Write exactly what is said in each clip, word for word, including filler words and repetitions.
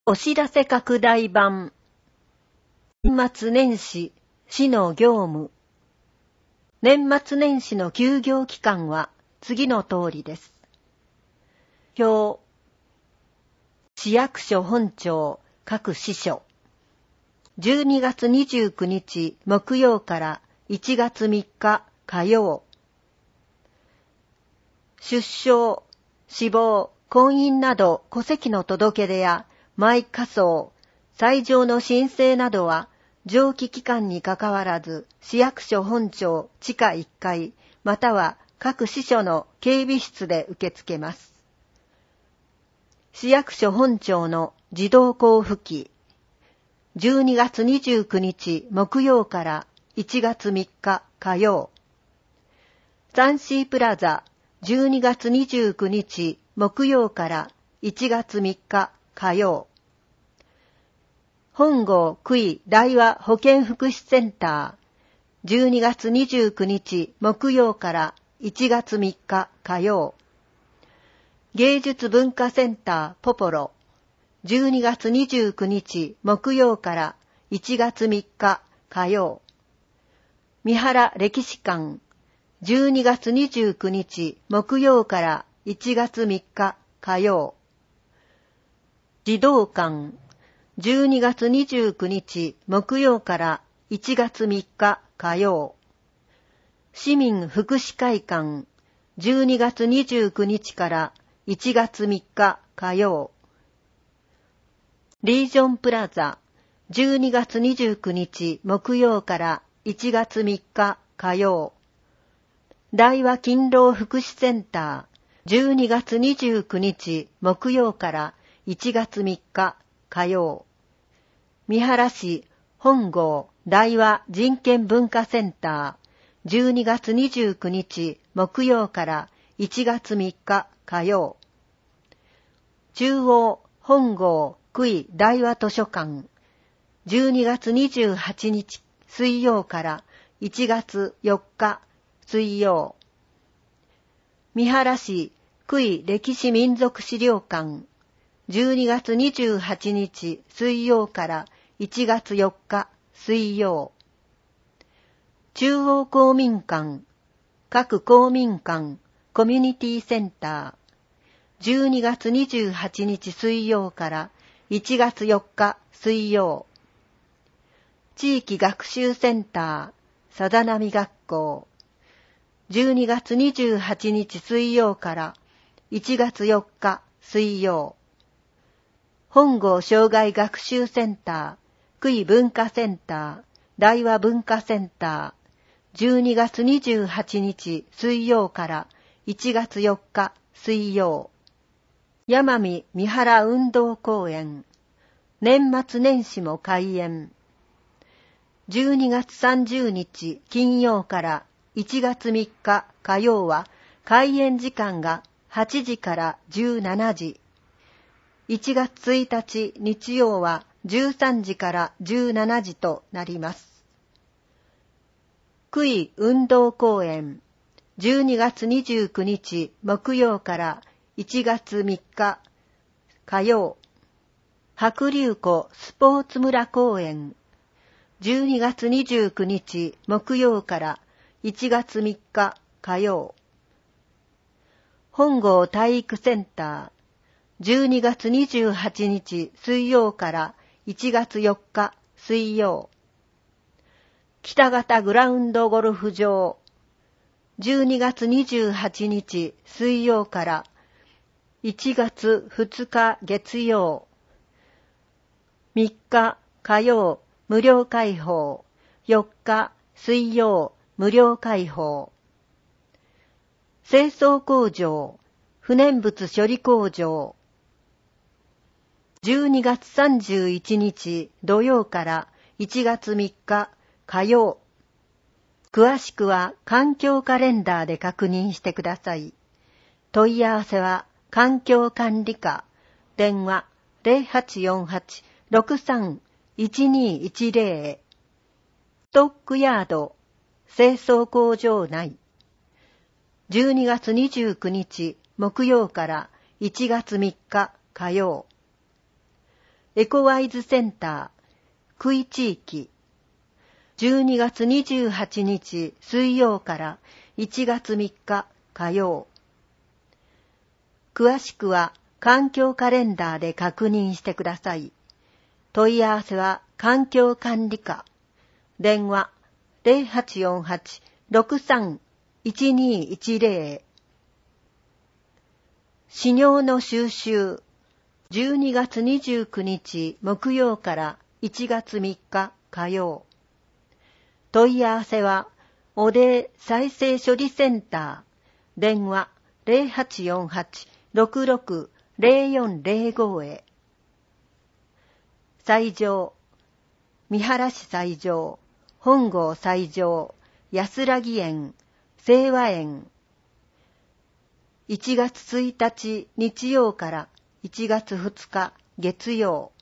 お知らせ拡大版。年末年始、市の業務。年末年始の休業期間は次の通りです。表。市役所本庁各支所。じゅうにがつにじゅうくにち木曜からいちがつみっか火曜。出生、死亡、婚姻など戸籍の届け出や埋火葬、斎場の申請などは上記期間にかかわらず市役所本庁地下いっかいまたは各支所の警備室で受け付けます。市役所本庁の自動交付機。じゅうにがつにじゅうくにち木曜からいちがつみっか火曜。サンシープラザじゅうにがつにじゅうくにち木曜からいちがつみっか火曜。本郷区井大和保健福祉センターじゅうにがつにじゅうくにち木曜からいちがつみっか火曜。芸術文化センターポポロじゅうにがつにじゅうくにち木曜からいちがつみっか火曜。三原歴史館じゅうにがつにじゅうくにち木曜からいちがつみっか火曜。児童館じゅうにがつにじゅうくにち木曜からいちがつみっか火曜。市民福祉会館じゅうにがつにじゅうくにちからいちがつみっか火曜。リージョンプラザじゅうにがつにじゅうくにち木曜からいちがつみっか火曜。大和勤労福祉センターじゅうにがつにじゅうくにち木曜からいちがつみっか火曜。三原市本郷大和人権文化センターじゅうにがつにじゅうくにち木曜からいちがつみっか火曜。中央本郷区井大和図書館じゅうにがつにじゅうはちにち水曜からいちがつよっか水曜。三原市区井歴史民族資料館じゅうにがつにじゅうはちにち水曜からいちがつよっか水曜。中央公民館各公民館コミュニティセンターじゅうにがつにじゅうはちにち水曜からいちがつよっか水曜。地域学習センターさざなみ学校じゅうにがつにじゅうはちにち水曜からいちがつよっか水曜。本郷障害学習センター区井文化センター大和文化センターじゅうにがつにじゅうはちにち水曜からいちがつよっか水曜。山見三原運動公園年末年始も開園。じゅうにがつさんじゅうにち金曜からいちがつみっか火曜は開園時間がはちじからじゅうしちじ。いちがつついたち日曜はじゅうさんじからじゅうしちじとなります。区井運動公園じゅうにがつにじゅうくにち木曜からいちがつみっか火曜。白龍湖スポーツ村公園じゅうにがつにじゅうくにち木曜からいちがつみっか火曜。本郷体育センターじゅうにがつにじゅうはちにち水曜からいちがつよっか水曜。北方グラウンドゴルフ場じゅうにがつにじゅうはちにち水曜からいちがつふつか月曜。みっか火曜無料開放よっか水曜無料開放。清掃工場不燃物処理工場じゅうにがつさんじゅういちにち土曜からいちがつみっか火曜。詳しくは環境カレンダーで確認してください。問い合わせは環境管理課電話 ゼロはちよんはち ろくさん いちにいちゼロ。ストックヤード清掃工場内じゅうにがつにじゅうくにち木曜からいちがつみっか火曜。 エコワイズセンター、区域地域、じゅうにがつにじゅうはちにち水曜からいちがつみっか火曜。詳しくは環境カレンダーで確認してください。問い合わせは環境管理課。電話 ゼロはちよんはち ろくさん いちにいちゼロ。資料の収集。じゅうにがつにじゅうくにち木曜からいちがつみっか火曜。問い合わせはおで再生処理センター。電話 ゼロはちよんはち ろくろく ゼロよんゼロご へ。西条、三原市西条、本郷西条、安らぎ園、清和園。いちがつついたち日曜からいちがつふつか月曜。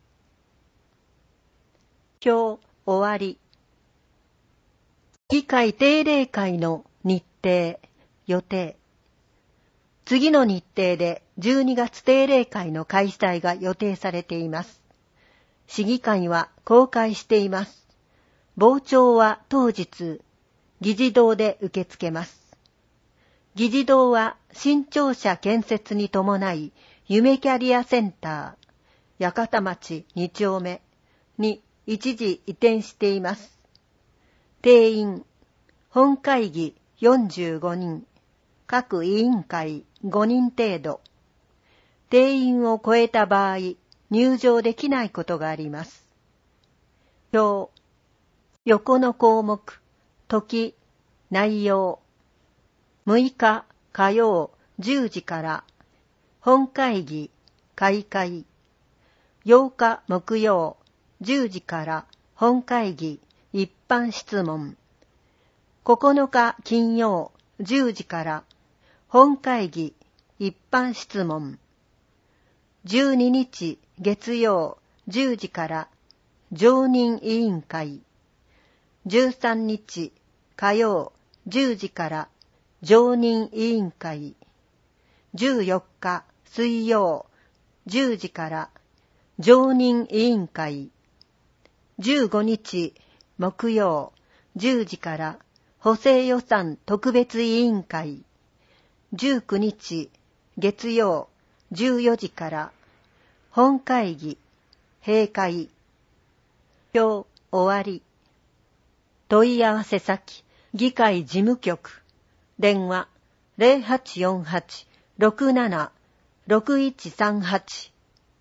今日終わり。議会定例会の日程、予定。次の日程でじゅうにがつ定例会の開催が予定されています。市議会は公開しています。傍聴は当日、議事堂で受け付けます。議事堂は新庁舎建設に伴い、夢キャリアセンター、八幡町に丁目に一時移転しています。定員、本会議よんじゅうごにん、各委員会ごにん程度。定員を超えた場合、入場できないことがあります。表、横の項目、時、内容。むいか火曜じゅうじから本会議開会。ようか木曜じゅうじから本会議一般質問。ここのか金曜じゅうじから本会議一般質問。じゅうににち月曜じゅうじから常任委員会。じゅうさんにち火曜じゅうじから常任委員会。じゅうよっか水曜じゅうじから常任委員会。じゅうごにち木曜じゅうじから補正予算特別委員会。じゅうくにち月曜じゅうよじから本会議閉会。今日終わり。問い合わせ先議会事務局。電話 ゼロはちよんはち ろくなな ろくいちさんはち。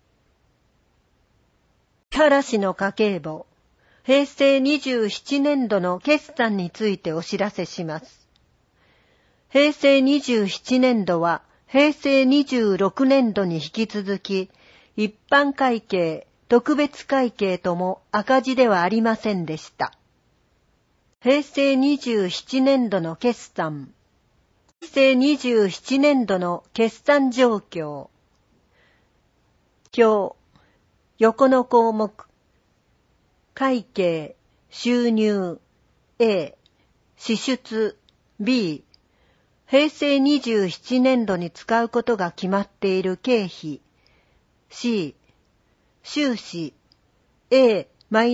木原氏の家計簿、平成にじゅうななねんどの決算についてお知らせします。平成にじゅうななねんどは平成にじゅうろくねんどに引き続き、一般会計、特別会計とも赤字ではありませんでした。平成にじゅうななねんどの決算。平成にじゅうななねんどの決算状況。表、横の項目。会計、収入、A、支出、B、平成にじゅうななねんどに使うことが決まっている経費、C、収支、A-B-C、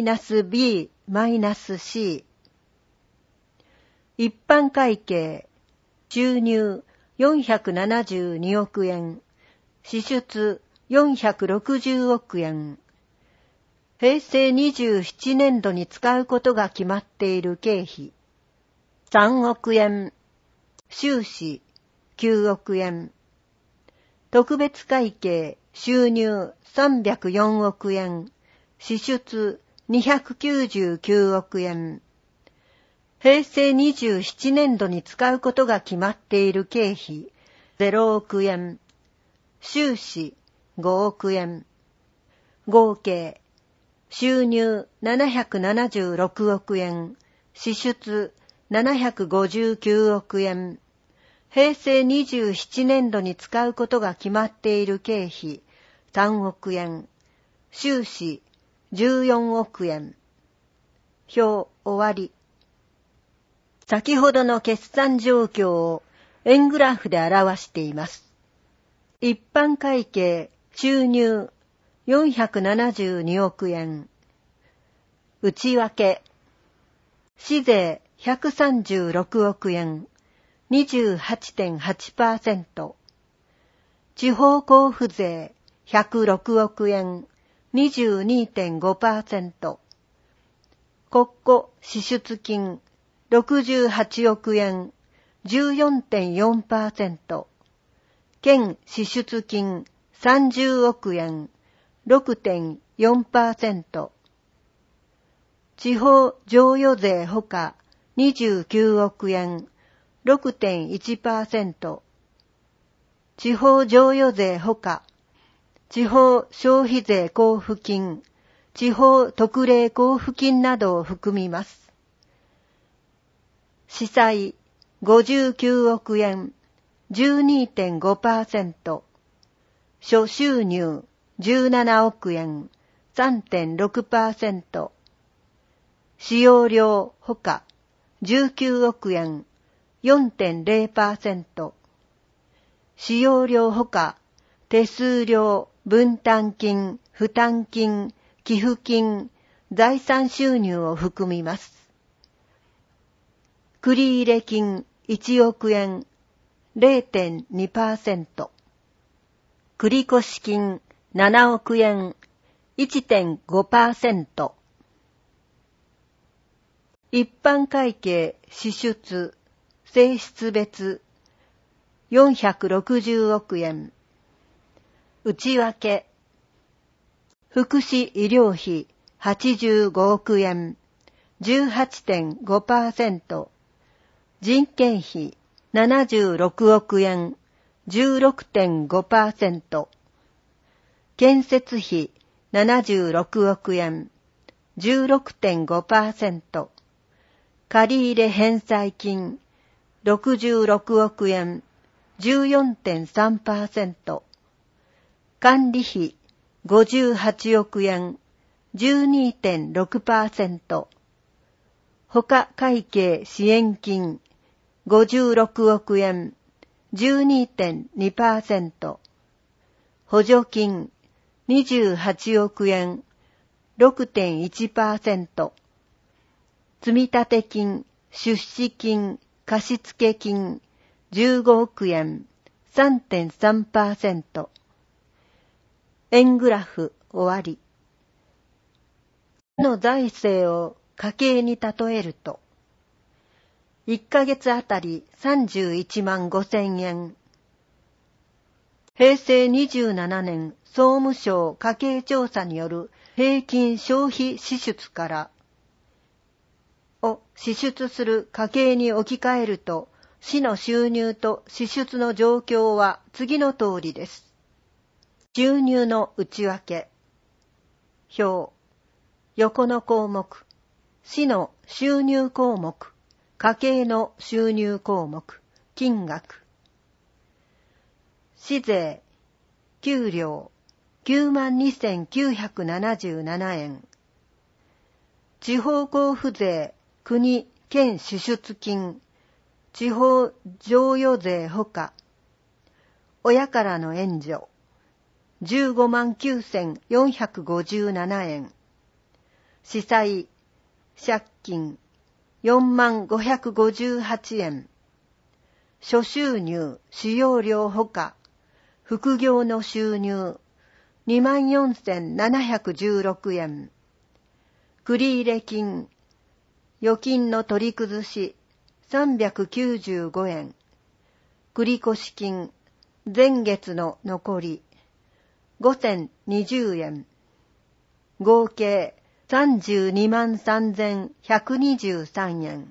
一般会計、収入よんひゃくななじゅうにおくえん、支出よんひゃくろくじゅうおくえん。平成にじゅうななねんどに使うことが決まっている経費、さんおくえん、収支きゅうおくえん。特別会計、収入さんびゃくよんおくえん、支出にひゃくきゅうじゅうきゅうおくえん。平成にじゅうななねんどに使うことが決まっている経費ゼロおくえん、収支ごおくえん。合計、収入ななひゃくななじゅうろくおくえん、支出ななひゃくごじゅうきゅうおくえん。平成にじゅうななねんどに使うことが決まっている経費さんおくえん、収支じゅうよんおくえん。表終わり。先ほどの決算状況を円グラフで表しています。一般会計収入よんひゃくななじゅうにおくえん。内訳。市税ひゃくさんじゅうろくおくえん、にじゅうはちてんはちパーセント。地方交付税ひゃくろくおくえん、にじゅうにてんごパーセント。国庫支出金ろくじゅうはちおくえん、じゅうよんてんよんパーセント。県支出金さんじゅうおくえん、ろくてんよんパーセント。地方譲与税ほかにじゅうきゅうおくえん、ろくてんいちパーセント。地方譲与税ほか、地方消費税交付金、地方特例交付金などを含みます。司債ごじゅうきゅうおくえん、じゅうにてんごパーセント。諸収入じゅうななおくえん、さんてんろくパーセント。使用料ほかじゅうきゅうおくえん、よんてんゼロパーセント。使用料ほか手数料、分担金、負担金、寄付金、財産収入を含みます。繰入金いちおくえん、れいてんにパーセント。繰越金ななおくえん、いちてんごパーセント。一般会計支出、性質別よんひゃくろくじゅうおくえん。内訳。福祉医療費はちじゅうごおくえん、じゅうはちてんごパーセント。人件費ななじゅうろくおくえん、じゅうろくてんごパーセント。建設費ななじゅうろくおくえん、じゅうろくてんごパーセント。借入返済金ろくじゅうろくおくえん、じゅうよんてんさんパーセント。管理費ごじゅうはちおくえん、じゅうにてんろくパーセント。他会計支援金ごじゅうろくおくえん、じゅうにてんにパーセント。補助金にじゅうはちおくえん、ろくてんいちパーセント。積立金、出資金、貸付金じゅうごおくえん、さんてんさんパーセント。円グラフ終わり。の財政を家計に例えると、いっかげつあたりさんじゅういちまんごせんえん。平成にじゅうななねん総務省家計調査による平均消費支出からを支出する家計に置き換えると、市の収入と支出の状況は次の通りです。収入の内訳。表。横の項目。市の収入項目。家計の収入項目。金額。市税。給料。きゅうまんにせんきゅうひゃくななじゅうななえん。地方交付税。国、県支出金。地方譲与税ほか。親からの援助。じゅうごまんきゅうせんよんひゃくごじゅうななえん。司債、借金、よんまんごひゃくごじゅうはちえん。諸収入、使用料ほか、副業の収入、にまんよんせんななひゃくじゅうろくえん。繰入金、預金の取り崩し、さんびゃくきゅうじゅうごえん。繰越金、前月の残り、ごせんにじゅうえん。合計さんじゅうにまんさんぜんひゃくにじゅうさんえん。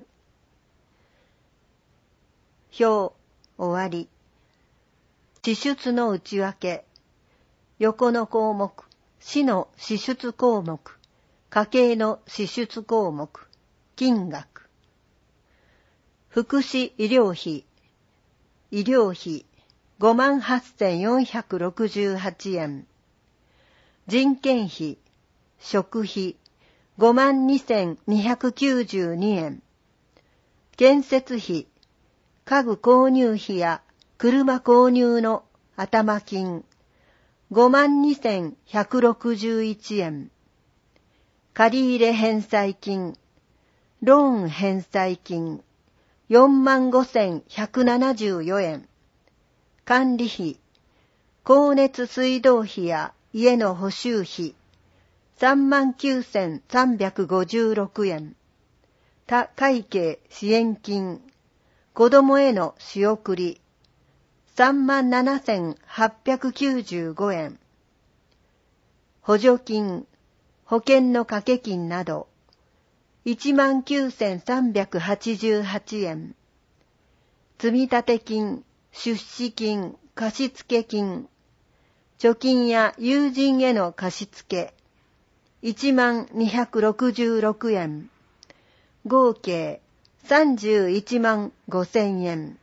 表、終わり。支出の内訳。横の項目、市の支出項目、家計の支出項目、金額。福祉医療費。医療費ごまんはっせんよんひゃくろくじゅうはちえん。人件費、食費ごまんにせんにひゃくきゅうじゅうにえん。建設費、家具購入費や車購入の頭金、 ごまんにせんひゃくろくじゅういちえん。借入返済金、ローン返済金、よんまんごせんひゃくななじゅうよえん。管理費、光熱水道費や家の補修費、さんまんきゅうせんさんびゃくごじゅうろくえん。他会計支援金、子供への仕送り、さんまんななせんはっぴゃくきゅうじゅうごえん。補助金、保険の掛け金など、いちまんきゅうせんさんびゃくはちじゅうはちえん。積立金、出資金、貸付金、貯金や友人への貸付、いちまんにひゃくろくじゅうろくえん。合計さんじゅういちまんごせんえん。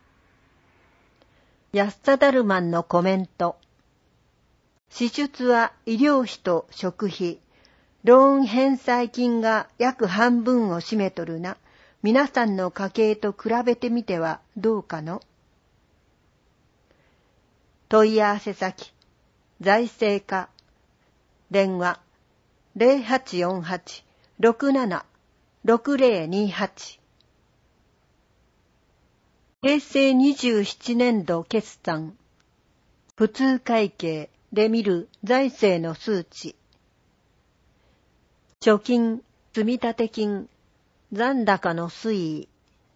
安田ダルマンのコメント。支出は医療費と食費、ローン返済金が約半分を占めとるな。皆さんの家計と比べてみてはどうかの？問い合わせ先、財政課、電話 ゼロはちよんはち ろくなな ろくゼロにはち。平成にじゅうななねん度決算、普通会計で見る財政の数値。貯金、積立金、残高の推移。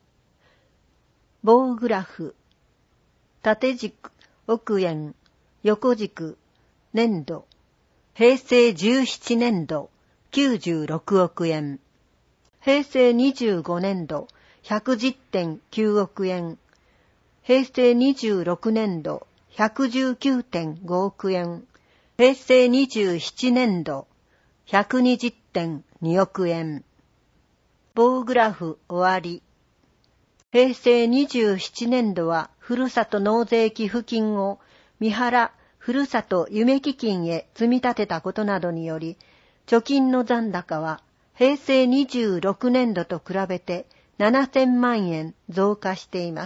棒グラフ、縦軸、億円、横軸、年度。平成じゅうななねん度、きゅうじゅうろくおくえん。平成にじゅうごねん度、ひゃくじゅってんきゅうおくえん。平成にじゅうろくねん度、ひゃくじゅうきゅうてんごおくえん。平成にじゅうななねん度、ひゃくにじゅってんにおくえん。棒グラフ終わり。平成にじゅうななねん度は、ふるさと納税寄付金を三原ふるさと夢基金へ積み立てたことなどにより、貯金の残高は平成にじゅうろくねん度と比べてななせんまんえん増加しています。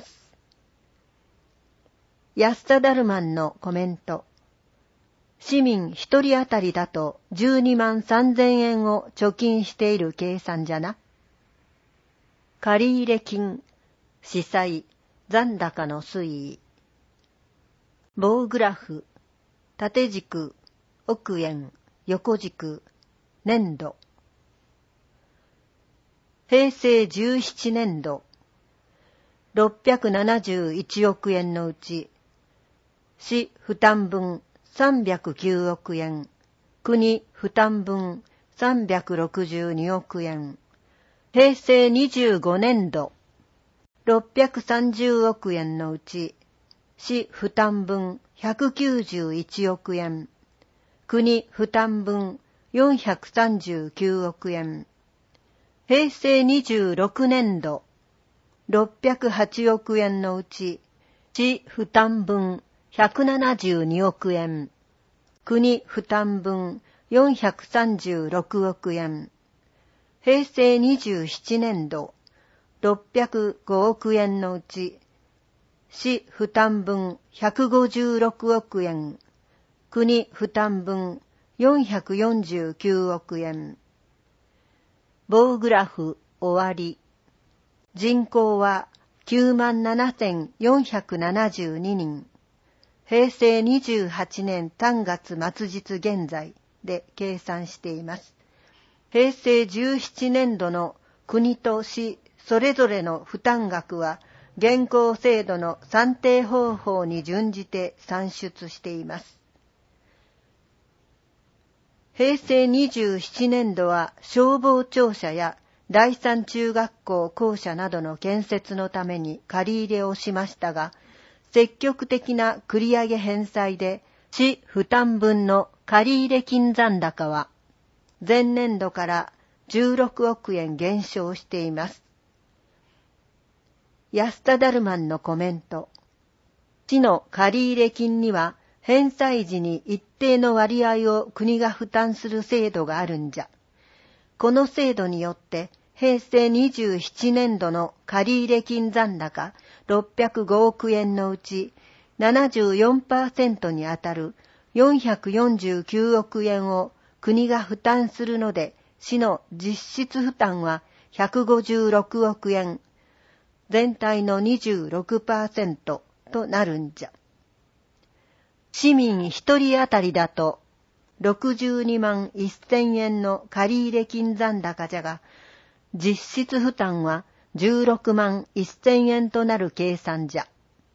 安田ダルマンのコメント。市民一人当たりだとじゅうにまんさんぜんえんを貯金している計算じゃな。借入金、司債、残高の推移。棒グラフ、縦軸、億円、横軸、年度。平成じゅうななねん度、ろっぴゃくななじゅういちおくえんのうち、市負担分さんびゃくきゅうおくえん、国負担分さんびゃくろくじゅうにおくえん。平成にじゅうごねん度、ろっぴゃくさんじゅうおくえんのうち、市負担分ひゃくきゅうじゅういちおくえん、国負担分よんひゃくさんじゅうきゅうおくえん。平成にじゅうろくねん度、ろっぴゃくはちおくえんのうち、市負担分ひゃくななじゅうにおくえん、国負担分よんひゃくさんじゅうろくおくえん。平成にじゅうななねん度、ろっぴゃくごおくえんのうち、市負担分ひゃくごじゅうろくおくえん、国負担分よんひゃくよんじゅうきゅうおくえん。棒グラフ終わり。人口はきゅうまんななせんよんひゃくななじゅうににん。平成にじゅうはちねんさんがつ末日現在で計算しています。平成じゅうななねん度の国と市それぞれの負担額は現行制度の算定方法に準じて算出しています。平成にじゅうななねん度は消防庁舎や第三中学校校舎などの建設のために借り入れをしましたが、積極的な繰り上げ返済で市負担分の借入金残高は前年度からじゅうろくおくえん減少しています。安田ダルマンのコメント。市の借入金には返済時に一定の割合を国が負担する制度があるんじゃ。この制度によって平成にじゅうななねん度の借入金残高ろっぴゃくごおくえんのうち ななじゅうよんパーセント にあたるよんひゃくよんじゅうきゅうおくえんを国が負担するので、市の実質負担はひゃくごじゅうろくおくえん、全体の にじゅうろくパーセント となるんじゃ。市民一人当たりだとろくじゅうにまんせんえんの借入金残高じゃが、実質負担はじゅうろくまんせんえんとなる計算じゃ。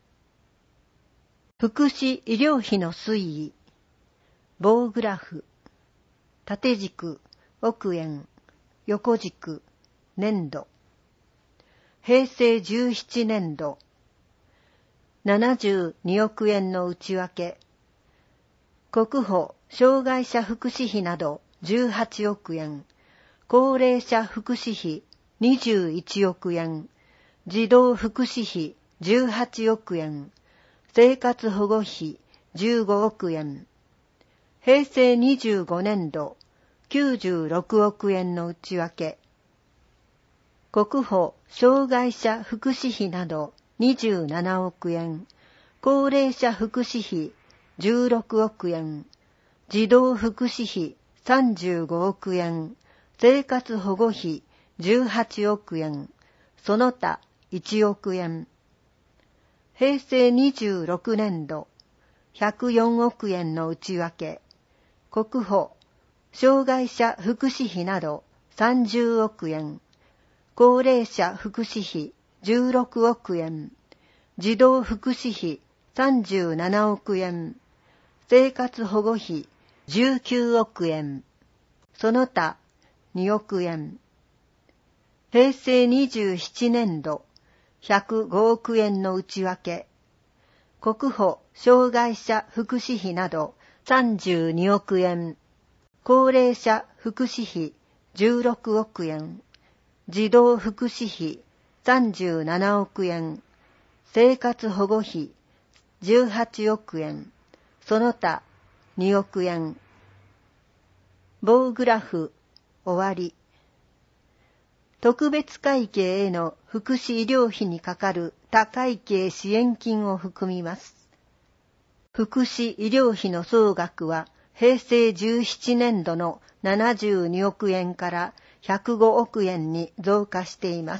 福祉医療費の推移。棒グラフ。縦軸、億円。横軸、年度。平成じゅうななねんど。ななじゅうにおくえんの内訳。国保、障害者福祉費などじゅうはちおくえん。高齢者福祉費にじゅういちおくえん。児童福祉費じゅうはちおくえん。生活保護費じゅうごおくえん。平成にじゅうごねんどきゅうじゅうろくおくえんの内訳。国保障害者福祉費などにじゅうななおくえん。高齢者福祉費じゅうろくおくえん。児童福祉費さんじゅうごおくえん。生活保護費じゅうはちおくえん。その他いちおくえん。平成にじゅうろくねんどひゃくよんおくえんの内訳。国保、障害者福祉費などさんじゅうおくえん。高齢者福祉費じゅうろくおくえん。児童福祉費さんじゅうななおくえん。生活保護費じゅうきゅうおくえん。その他におくえん。平成にじゅうななねんどひゃくごおくえんの内訳。国保障害者福祉費などさんじゅうにおくえん。高齢者福祉費じゅうろくおくえん。児童福祉費さんじゅうななおくえん。生活保護費じゅうはちおくえん。その他におくえん。棒グラフ終わり。特別会計への福祉医療費にかかる他会計支援金を含みます。福祉医療費の総額は平成じゅうななねんどのななじゅうにおくえんからひゃくごおくえんに増加しています。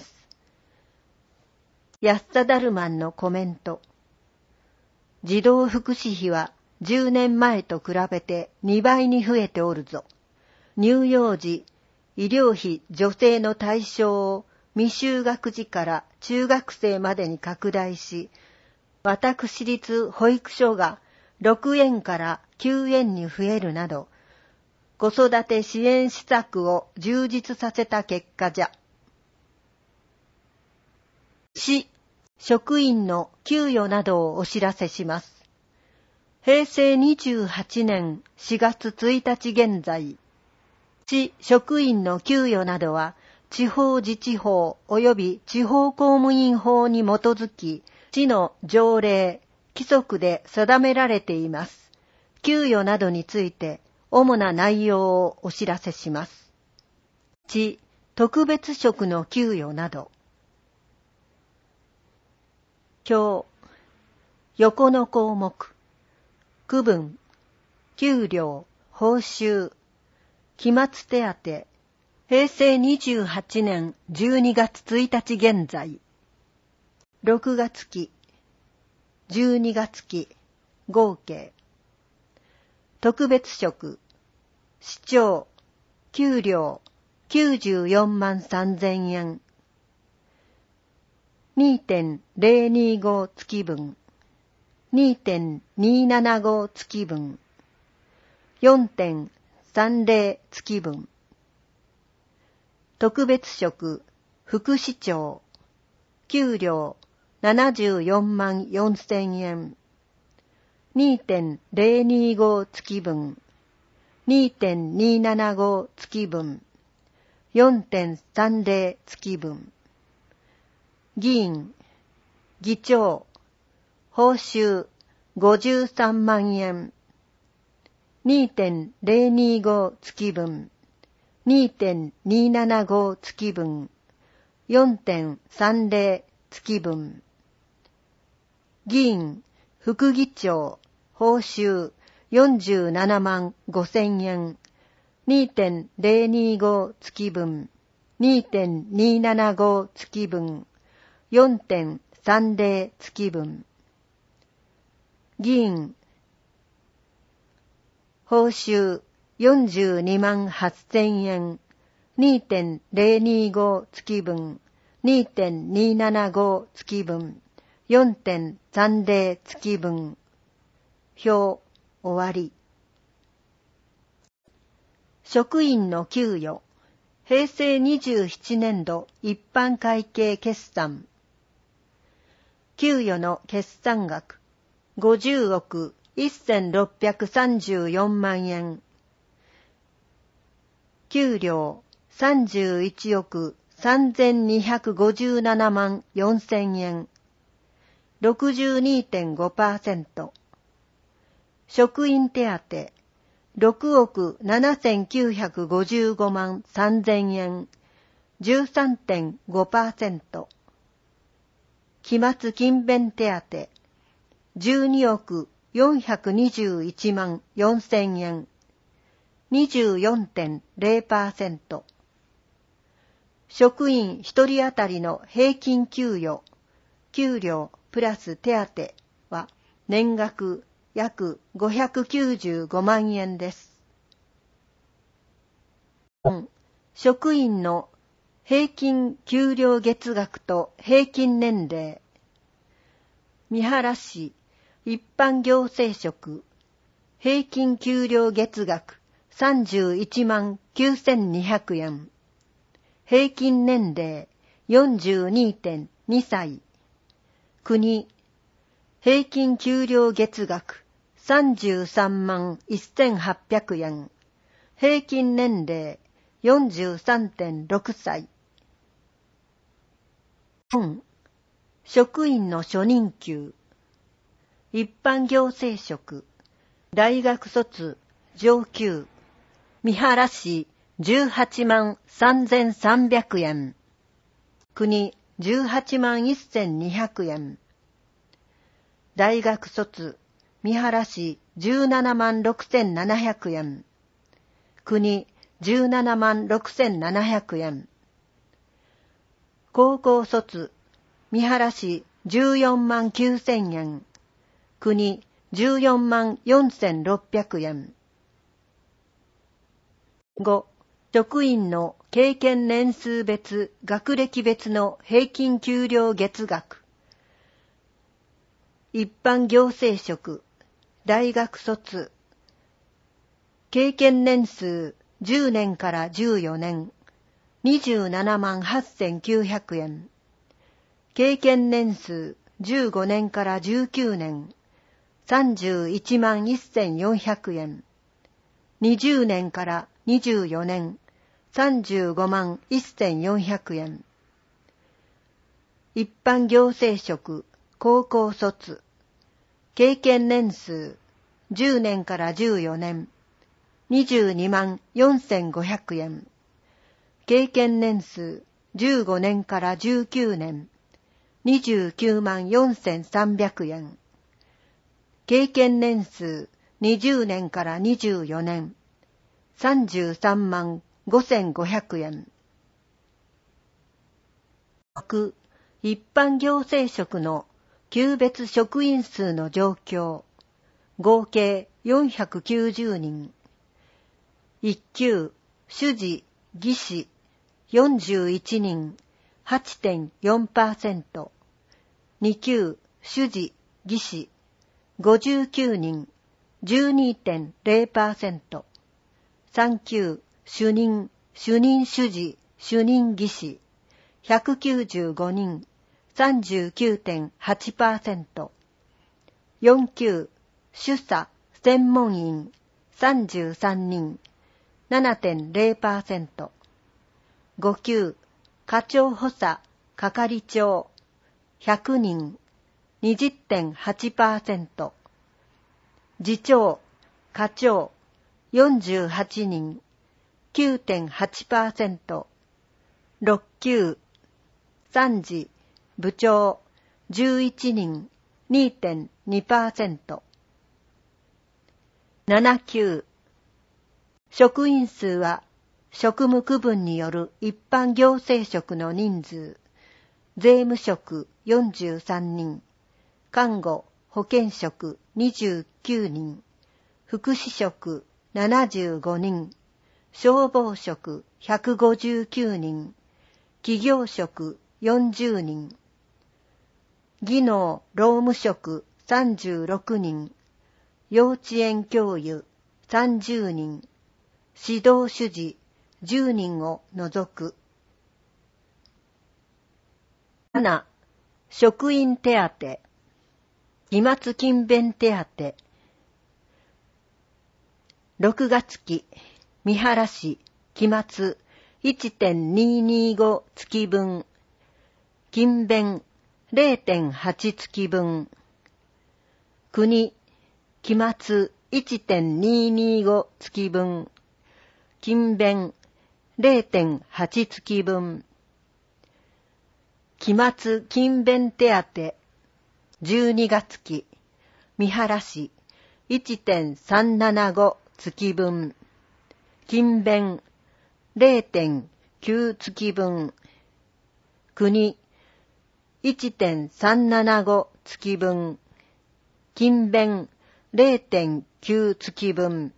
安田ダルマンのコメント。児童福祉費はじゅうねんまえと比べてにばいに増えておるぞ。乳幼児、医療費助成の対象を未就学児から中学生までに拡大し、私立保育所がろくえんからきゅうえんに増えるなど、子育て支援施策を充実させた結果じゃ。市、職員の給与などをお知らせします。平成にじゅうはちねんしがつついたち現在、市職員の給与などは地方自治法及び地方公務員法に基づき、市の条例、規則で定められています。給与などについて主な内容をお知らせします。市特別職の給与など。表、横の項目、区分、給料、報酬、期末手当、平成にじゅうはちねんじゅうにがつついたち現在、ろくがつき、じゅうにがつき、合計、特別職、市長、給料、きゅうじゅうよんまんさんぜんえん、にてんぜろにご 月分、にてんにななご 月分、よんてんさんぜろ 月分。特別職、副市長、給料ななじゅうよんまんよんせんえん、にてんぜろにご 月分、にてんにななご 月分、よんてんさんぜろ 月分。議員、議長、報酬ごじゅうさんまんえん、にてんぜろにご 月分、にてんにななご 月分、よんてんさんぜろ 月分。議員、副議長、報酬よんじゅうななまんごせんえん。にてんぜろにご 月分。にてんにななご 月分。よんてんさんぜろ 月分。議員。報酬よんじゅうにまんはっせんえん。にてんぜろにご 月分。にてんにななご 月分。よんてんさんぜろ 月分。表、終わり。職員の給与。平成にじゅうななねん度一般会計決算。給与の決算額。ごじゅうおくせんろっぴゃくさんじゅうよんまんえん。給料さんじゅういちおくさんぜんにひゃくごじゅうななまんよんせんえん。ろくじゅうにてんごパーセント。職員手当ろくおくななせんきゅうひゃくごじゅうごまんさんぜんえん。じゅうさんてんごパーセント。期末勤勉手当じゅうにおくよんひゃくにじゅういちまんよんせんえん。にじゅうよんてんぜろパーセント。職員一人当たりの平均給与、給料プラス手当は年額約ごひゃくきゅうじゅうごまんえんです。職員の平均給料月額と平均年齢。三原市一般行政職平均給料月額さんじゅういちまんきゅうせんにひゃくえん。平均年齢 よんじゅうにてんにさい。国平均給料月額さんじゅうさんまんせんはっぴゃくえん。平均年齢 よんじゅうさんてんろくさい。本職員の初任給。一般行政職大学卒上級三原市じゅうはちまんさんぜんさんびゃくえん。国じゅうはちまんせんにひゃくえん。大学卒三原市じゅうななまんろくせんななひゃくえん。国じゅうななまんろくせんななひゃくえん。高校卒三原市じゅうよんまんきゅうせんえん。国じゅうよんまんよんせんろっぴゃくえん。ご. 職員の経験年数別、学歴別の平均給料月額。一般行政職、大学卒。経験年数じゅうねんからじゅうよねん、にじゅうななまんはっせんきゅうひゃくえん。経験年数じゅうごねんからじゅうきゅうねん、さんじゅういちまんせんよんひゃくえん。にじゅうねんからにじゅうよねん、さんじゅうごまんせんよんひゃくえん。一般行政職、高校卒。経験年数じゅうねんからじゅうよねん、にじゅうにまんよんせんごひゃくえん。経験年数じゅうごねんからじゅうきゅうねん、にじゅうきゅうまんよんせんさんびゃくえん。経験年数にじゅうねんからにじゅうよねん、さんじゅうさんまんごせんごひゃくえん。ろく. 一般行政職の級別職員数の状況。合計よんひゃくきゅうじゅうにん。いっ級、主事、技師、よんじゅういちにん、はちてんよんパーセント。に級、主事、技師、ごじゅうきゅうにん、じゅうにてんぜろパーセント。さん級、主任、主任主事、主任技師、ひゃくきゅうじゅうごにん、さんじゅうきゅうてんはちパーセント。よん級、主査、専門員、さんじゅうさんにん、ななてんぜろパーセント。ご級、課長補佐、係長、ひゃくにん、にじゅってんはちパーセント。次長、課長、よんじゅうはちにん、きゅうてんはちパーセント。ろっ級、参事、部長、じゅういちにん、にてんにパーセント。 ななきゅう。職員数は職務区分による一般行政職の人数、税務職よんじゅうさんにん、看護・保健職にじゅうきゅうにん、福祉職ななじゅうごにん、消防職ひゃくごじゅうきゅうにん、企業職よんじゅうにん、技能・労務職さんじゅうろくにん、幼稚園教諭さんじゅうにん、指導主事じゅうにんを除く。なな. 職員手当、期末勤勉手当。ろくがつ期、三原市、期末 いってんににご 月分、勤勉 れいてんはち 月分、国、期末 いってんににご 月分、勤勉 れいてんはち 月分、期末勤勉手当、じゅうにがつ期、三原市 いってんさんななご 月分、勤勉 れいてんきゅう 月分、国 いってんさんななご 月分、勤勉 れいてんきゅう 月分、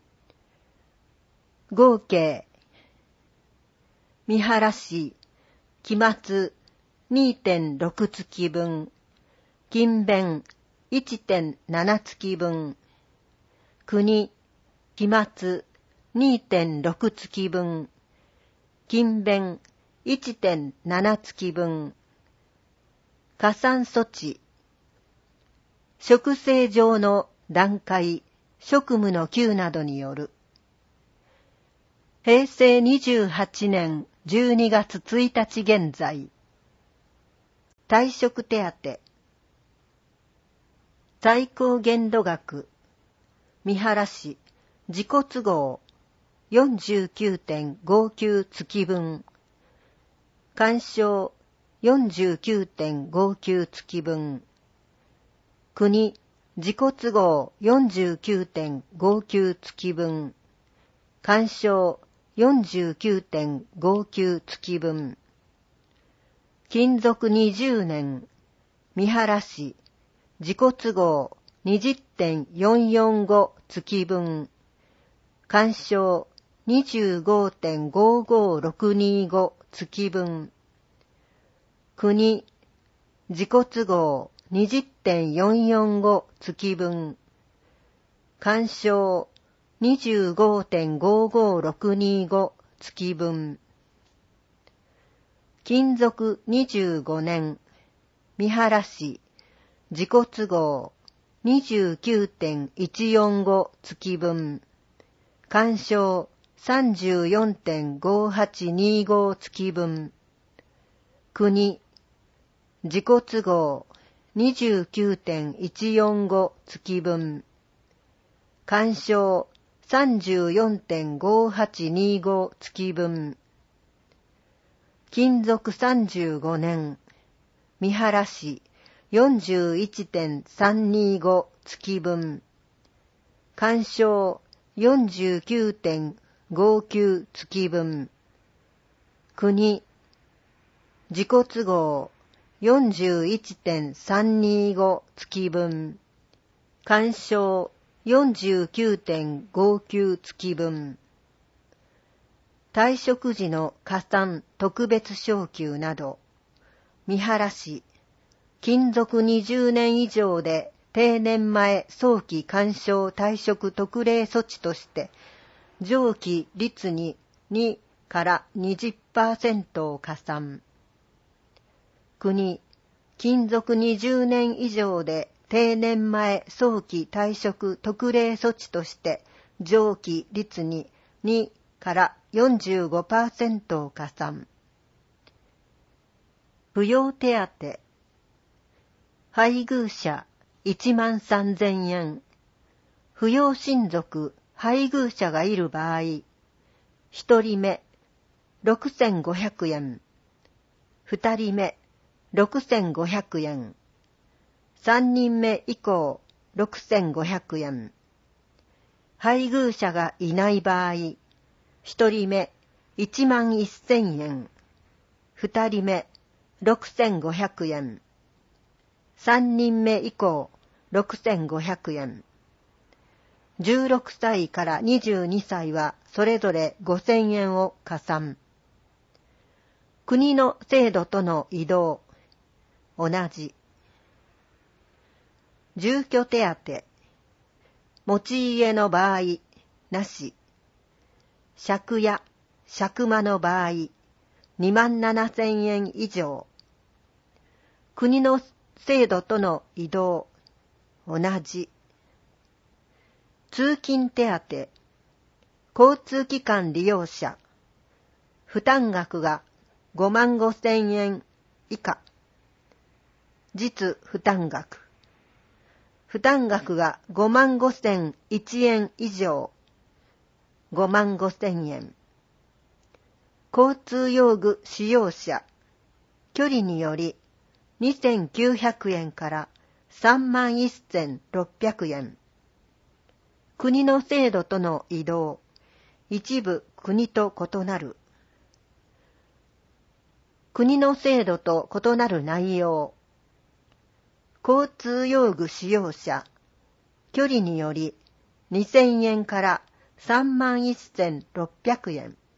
合計、三原市、期末 にてんろく 月分、勤勉 いってんなな 月分、国、期末 にてんろく 月分、勤勉 いってんなな 月分、加算措置、職制上の段階、職務の級などによる。へいせいにじゅうはちねんじゅうにがつついたち現在、退職手当、最高限度額、三原市、自己都合 よんじゅうきゅうてんごきゅう 月分、干渉 よんじゅうきゅうてんごきゅう 月分、国、自己都合 よんじゅうきゅうてんごきゅう 月分、干渉 よんじゅうきゅうてんごきゅう 月分、勤続にじゅうねん、三原市、自己都合 にじゅってんよんよんご 月分、干渉 にじゅうごてんごごろくにご 月分、国、自己都合 にじゅってんよんよんご 月分、干渉 にじゅうごてんごごろくにご 月分、勤続にじゅうごねん、三原市、自己都合 にじゅうきゅうてんいちよんご 月分、干渉 さんじゅうよんてんごはちにご 月分、国、自己都合 にじゅうきゅうてんいちよんご 月分、干渉 さんじゅうよんてんごはちにご 月分、勤続さんじゅうごねん、三原市 よんじゅういちてんさんにご 月分、干渉 よんじゅうきゅうてんごきゅう 月分、国、自己都合 よんじゅういちてんさんにご 月分、干渉 よんじゅうきゅうてんごきゅう 月分、退職時の加算特別昇給など、三原市、勤続にじゅうねん以上で定年前早期干渉退職特例措置として、上記率ににからにじゅっパーセント を加算。国、勤続にじゅうねん以上で定年前早期退職特例措置として、上記率ににからよんじゅうごパーセント を加算。扶養手当、配偶者いちまんさんぜんえん、扶養親族配偶者がいる場合、一人目ろくせんごひゃくえん、二人目ろくせんごひゃくえん、三人目以降ろくせんごひゃくえん、 配偶者がいない場合、一人目いちまんせんえん、二人目ろくせんごひゃくえん、三人目以降ろくせんごひゃくえん、じゅうろくさいからにじゅうにさいはそれぞれごせんえんを加算。国の制度との移動、同じ。住居手当、持ち家の場合、なし。借家、借間の場合、にまんななせんえん以上。国の制度との移動、同じ。通勤手当、交通機関利用者、負担額がごまんごせんえん以下。実負担額。負担額がごまんごせんいちえん以上。ごまんごせんえん。交通用具使用者。距離によりにせんきゅうひゃくえんからさんまんせんろっぴゃくえん。国の制度との移動。一部国と異なる。国の制度と異なる内容。交通用具使用者。距離によりにせんえんからさんまんせんろっぴゃくえん。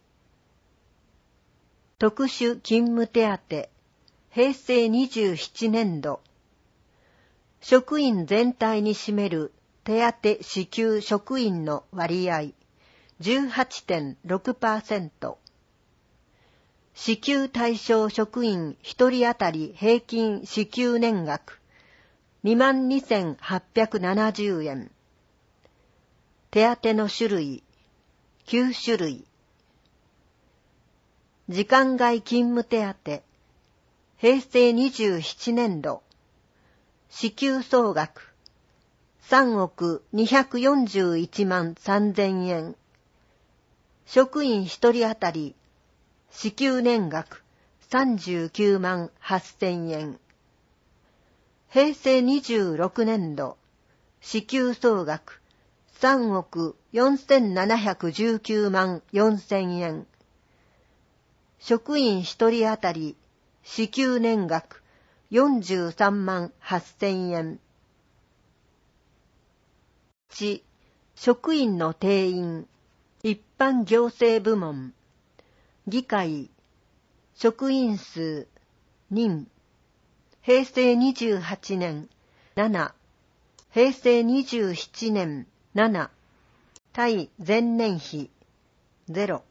特殊勤務手当、平成にじゅうななねんど。職員全体に占める手当支給職員の割合 じゅうはちてんろくパーセント。支給対象職員ひとり当たり平均支給年額にまんにせんはっぴゃくななじゅうえん。手当の種類きゅうしゅるい。時間外勤務手当、平成にじゅうななねんど。支給総額さんおくにひゃくよんじゅういちまんさんぜんえん。職員ひとり当たり支給年額さんじゅうきゅうまんはっせんえん。平成にじゅうろくねんど。支給総額さんおくよんせんななひゃくじゅうきゅうまんよんせんえん。職員ひとり当たり支給年額よんじゅうさんまんはっせんえん。いち、職員の定員、一般行政部門、議会、職員数、人、平成にじゅうはちねん、なな、平成にじゅうななねん、なな、対前年比、ゼロ。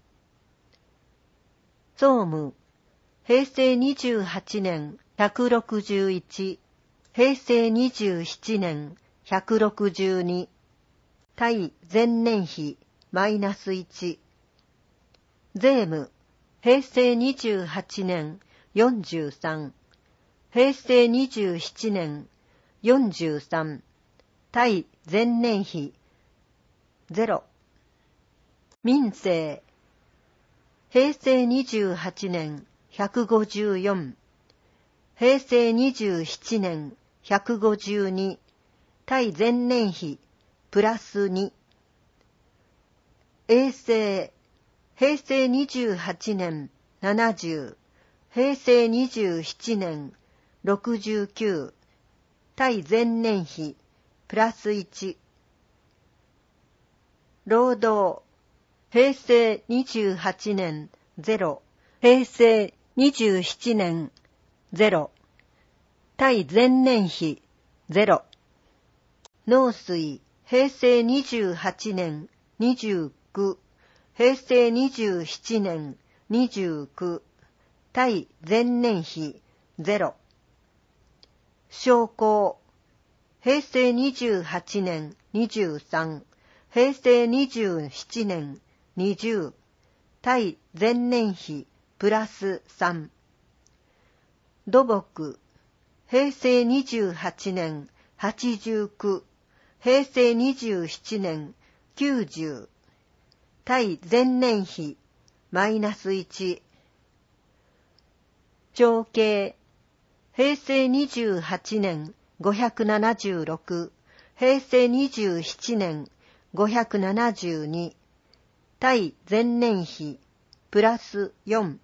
総務、平成にじゅうはちねん、ひゃくろくじゅういち、平成にじゅうななねん、ひゃくろくじゅうに、対前年比、マイナスいち。税務、平成にじゅうはちねん、よんじゅうさん、平成にじゅうななねん、よんじゅうさん、対前年比、ゼロ。民生、平成にじゅうはちねん、ひゃくごじゅうよん、平成にじゅうななねん、ひゃくごじゅうに、対前年比、プラスに。衛生、平成にじゅうはちねん、ななじゅう、平成にじゅうななねん、ろくじゅうきゅう、対前年比、プラスいち。労働、平成にじゅうはちねん、ゼロ、平成にじゅうななねん、ゼロ、対前年比、ゼロ。農水、平成にじゅうはちねん、にじゅうきゅう、平成にじゅうななねん、にじゅうきゅう、対前年比、ゼロ。商工、平成にじゅうはちねん、にじゅうさん、平成にじゅうななねん、にじゅう、対前年比、プラスさん。土木、平成にじゅうはちねん、はちじゅうきゅう、平成にじゅうななねん、きゅうじゅう、対前年比、マイナスいち。長経、平成にじゅうはちねん、ごひゃくななじゅうろく、平成にじゅうななねん、 ごひゃくななじゅうに、対前年比プラスよん。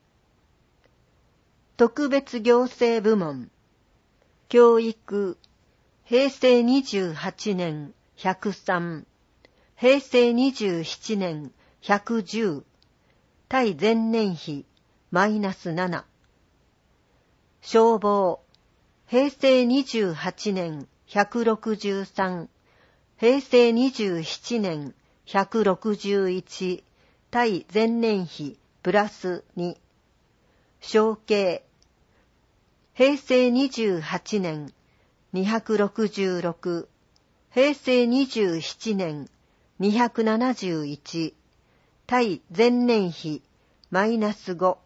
特別行政部門、教育、平成にじゅうはちねんひゃくさん、平成にじゅうななねんひゃくじゅう、対前年比マイナスなな。消防、平成にじゅうはちねんひゃくろくじゅうさん、平成にじゅうななねんひゃくろくじゅういち、対前年比プラスに。承継、平成にじゅうはちねんにひゃくろくじゅうろく、平成にじゅうななねんにひゃくななじゅういち、対前年比マイナスご。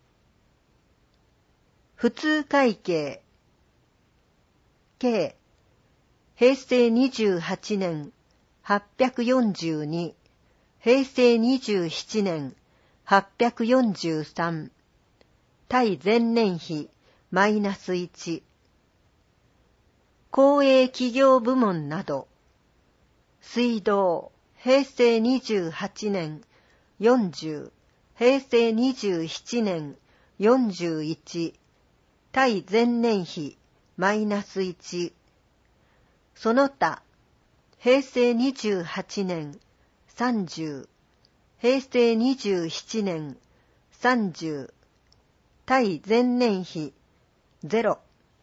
普通会計、計、平成にじゅうはちねんはっぴゃくよんじゅうに、平成にじゅうななねんはっぴゃくよんじゅうさん、対前年比マイナスいち。公営企業部門など、水道、平成にじゅうはちねんよんじゅう、平成にじゅうななねんよんじゅういち、対前年比マイナスいち。その他、平成にじゅうはちねんさんじゅう、平成にじゅうななねんさんじゅう、対前年比ゼロ。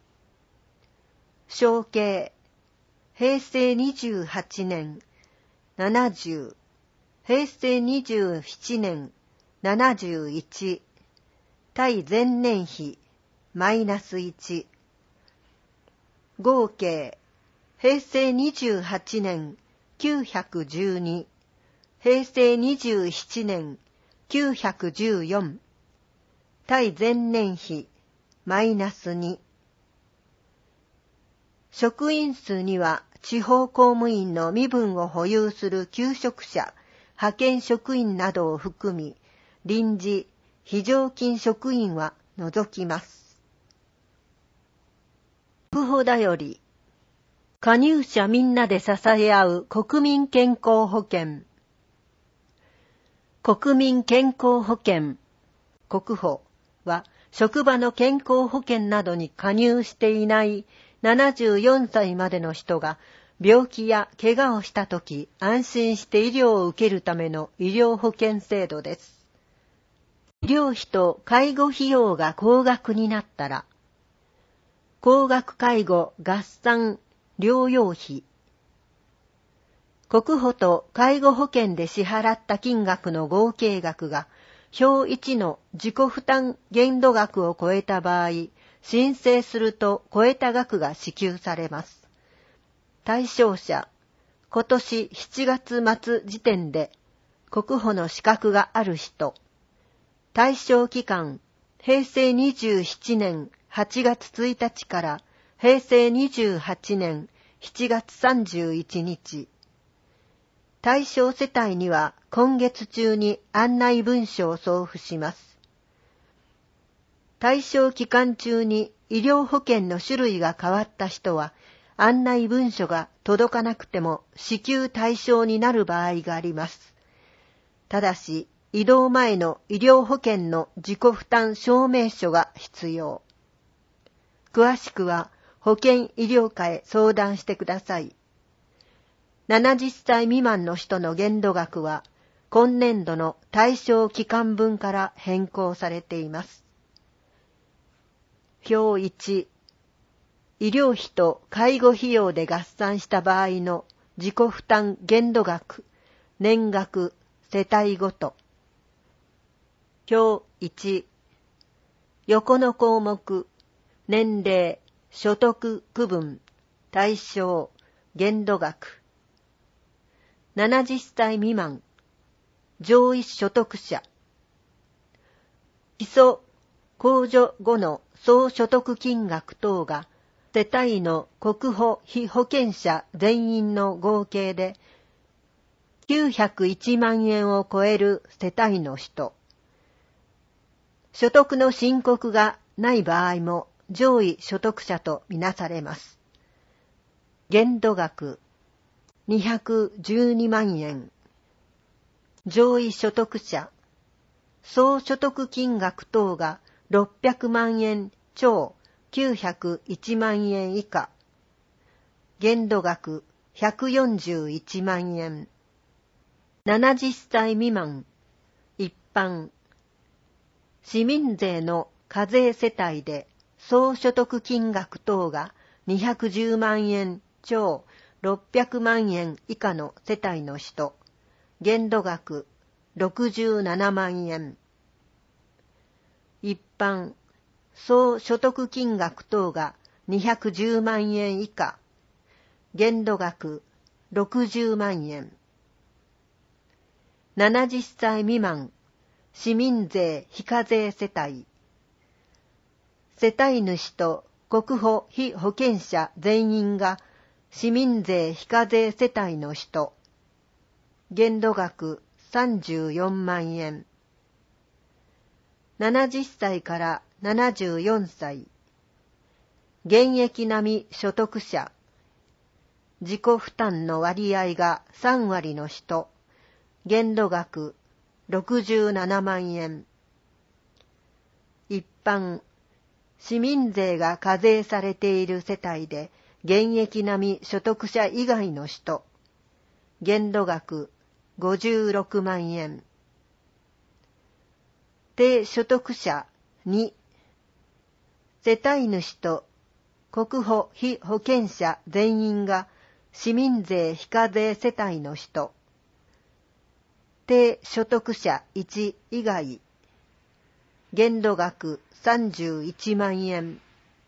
承継、平成にじゅうはちねんななじゅう、平成にじゅうななねんななじゅういち、対前年比マイナスいち。合計、平成にじゅうはちねんきゅうひゃくじゅうに、平成にじゅうななねんきゅうひゃくじゅうよん、対前年比マイナスに。職員数には地方公務員の身分を保有する求職者、派遣職員などを含み、臨時、非常勤職員は除きます。速報だより、加入者みんなで支え合う国民健康保険。国民健康保険、国保は職場の健康保険などに加入していないななじゅうよんさいまでの人が病気や怪我をしたとき安心して医療を受けるための医療保険制度です。医療費と介護費用が高額になったら、高額介護合算療養費、国保と介護保険で支払った金額の合計額が表いちの自己負担限度額を超えた場合、申請すると超えた額が支給されます。対象者、今年しちがつ末時点で国保の資格がある人。対象期間、平成にじゅうななねんはちがつついたちから平成にじゅうはちねんしちがつさんじゅういちにち。対象世帯には今月中に案内文書を送付します。対象期間中に医療保険の種類が変わった人は、案内文書が届かなくても支給対象になる場合があります。ただし、移動前の医療保険の自己負担証明書が必要。詳しくは保険医療課へ相談してください。ななじゅっさい未満の人の限度額は、今年度の対象期間分から変更されています。表いち、医療費と介護費用で合算した場合の自己負担限度額、年額、世帯ごと。表いち、横の項目、年齢、所得区分、対象、限度額。ななじゅっさい未満、上位所得者。基礎控除後の総所得金額等が世帯の国保被保険者全員の合計できゅうひゃくいちまんえんを超える世帯の人。所得の申告がない場合も上位所得者とみなされます。限度額。 にひゃくじゅうにまんえん。上位所得者、総所得金額等がろっぴゃくまんえん超きゅうひゃくいちまんえん以下。限度額ひゃくよんじゅういちまんえん。ななじゅっさい未満、一般。市民税の課税世帯で総所得金額等がにひゃくじゅうまんえん超ろっぴゃくまんえん以下の世帯の人。限度額ろくじゅうななまんえん。一般、総所得金額等がにひゃくじゅうまんえん以下。限度額ろくじゅうまんえん。ななじゅっさい未満、市民税非課税世帯。世帯主と国保被保険者全員が市民税非課税世帯の人。限度額さんじゅうよんまんえん。ななじゅっさいからななじゅうよんさい。現役並み所得者。自己負担の割合がさんわりの人。限度額ろくじゅうななまんえん。一般、市民税が課税されている世帯で現役並み所得者以外の人。限度額ごじゅうろくまんえん。低所得者に。世帯主と国保被保険者全員が市民税非課税世帯の人。低所得者いち以外。限度額さんじゅういちまんえん。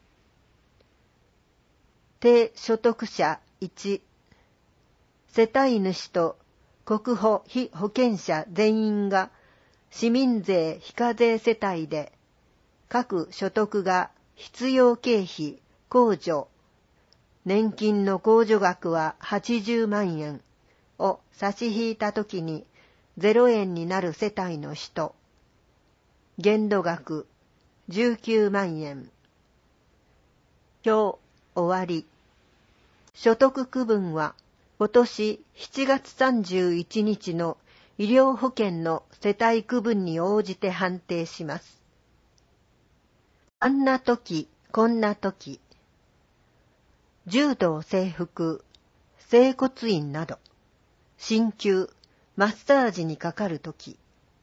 低所得者いち。世帯主と国保被保険者全員が市民税非課税世帯で、各所得が必要経費控除、年金の控除額ははちじゅうまんえんを差し引いたときにゼロえんになる世帯の人。限度額じゅうきゅうまんえん。表終わり。所得区分は今年しちがつさんじゅういちにちの医療保険の世帯区分に応じて判定します。あんな時、こんな時。柔道整復、整骨院など、鍼灸、マッサージにかかるとき。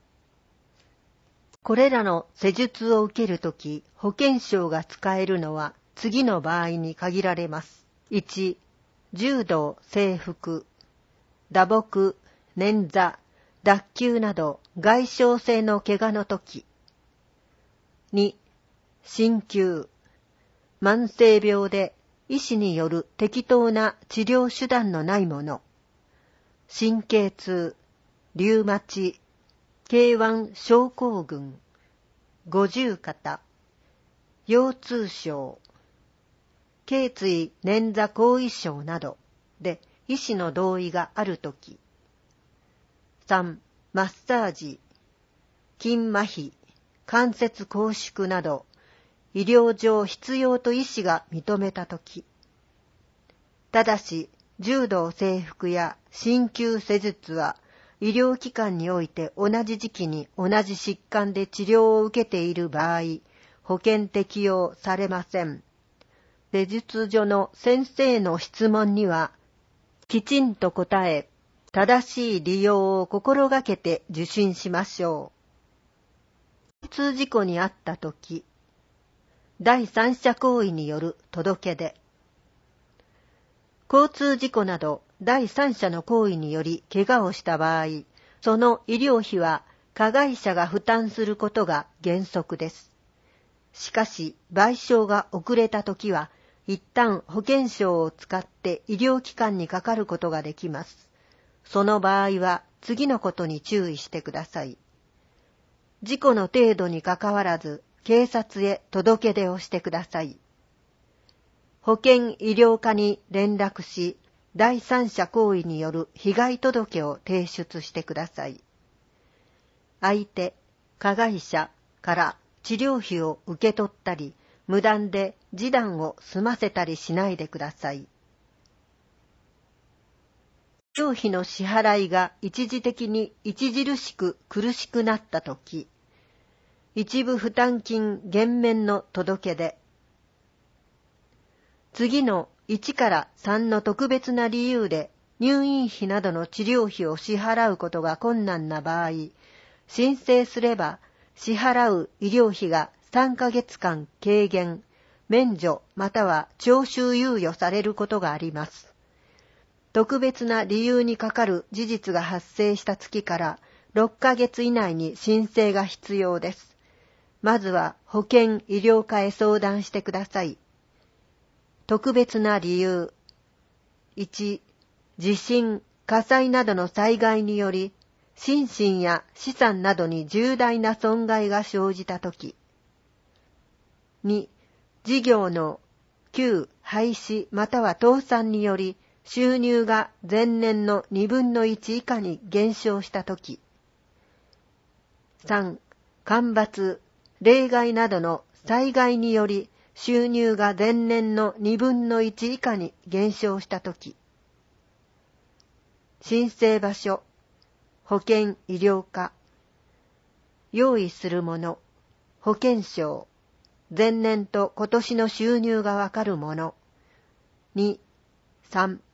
これらの施術を受けるとき、保険証が使えるのは次の場合に限られます。いち、柔道整復、打撲、捻挫、脱臼など外傷性の怪我のとき。に、鍼灸、慢性病で医師による適当な治療手段のないもの。神経痛、リウマチ、ケーワン 症候群、五十肩、腰痛症、頸椎捻挫後遺症などで医師の同意があるとき。さん、マッサージ、筋麻痺、関節拘縮など医療上必要と医師が認めたとき。ただし、柔道整復や鍼灸施術は医療機関において同じ時期に同じ疾患で治療を受けている場合、保険適用されません。施術所の先生の質問には、きちんと答え、正しい利用を心がけて受診しましょう。交通事故に遭ったとき、第三者行為による届け出。交通事故など第三者の行為により怪我をした場合、その医療費は加害者が負担することが原則です。しかし、賠償が遅れたときは、一旦保険証を使って医療機関にかかることができます。その場合は次のことに注意してください。事故の程度にかかわらず、警察へ届け出をしてください。保険医療課に連絡し、第三者行為による被害届を提出してください。相手、加害者から治療費を受け取ったり、無断で示談を済ませたりしないでください。 医療費の支払いが一時的に著しく苦しくなったとき、一部負担金減免の届け出。次のいちからさんの特別な理由で入院費などの治療費を支払うことが困難な場合、申請すれば支払う医療費がさんかげつかん軽減、免除または徴収猶予されることがあります。特別な理由にかかる事実が発生した月からろっかげつ以内に申請が必要です。まずは保険医療課へ相談してください。特別な理由。いち、地震、火災などの災害により、心身や資産などに重大な損害が生じたとき。に、事業の休、廃止または倒産により、収入が前年のにぶんのいち以下に減少したとき。さん、干ばつ、冷害などの災害により収入が前年のにぶんのいち以下に減少したとき。申請場所、保険医療課。用意するもの、保険証、前年と今年の収入がわかるもの。に、さん。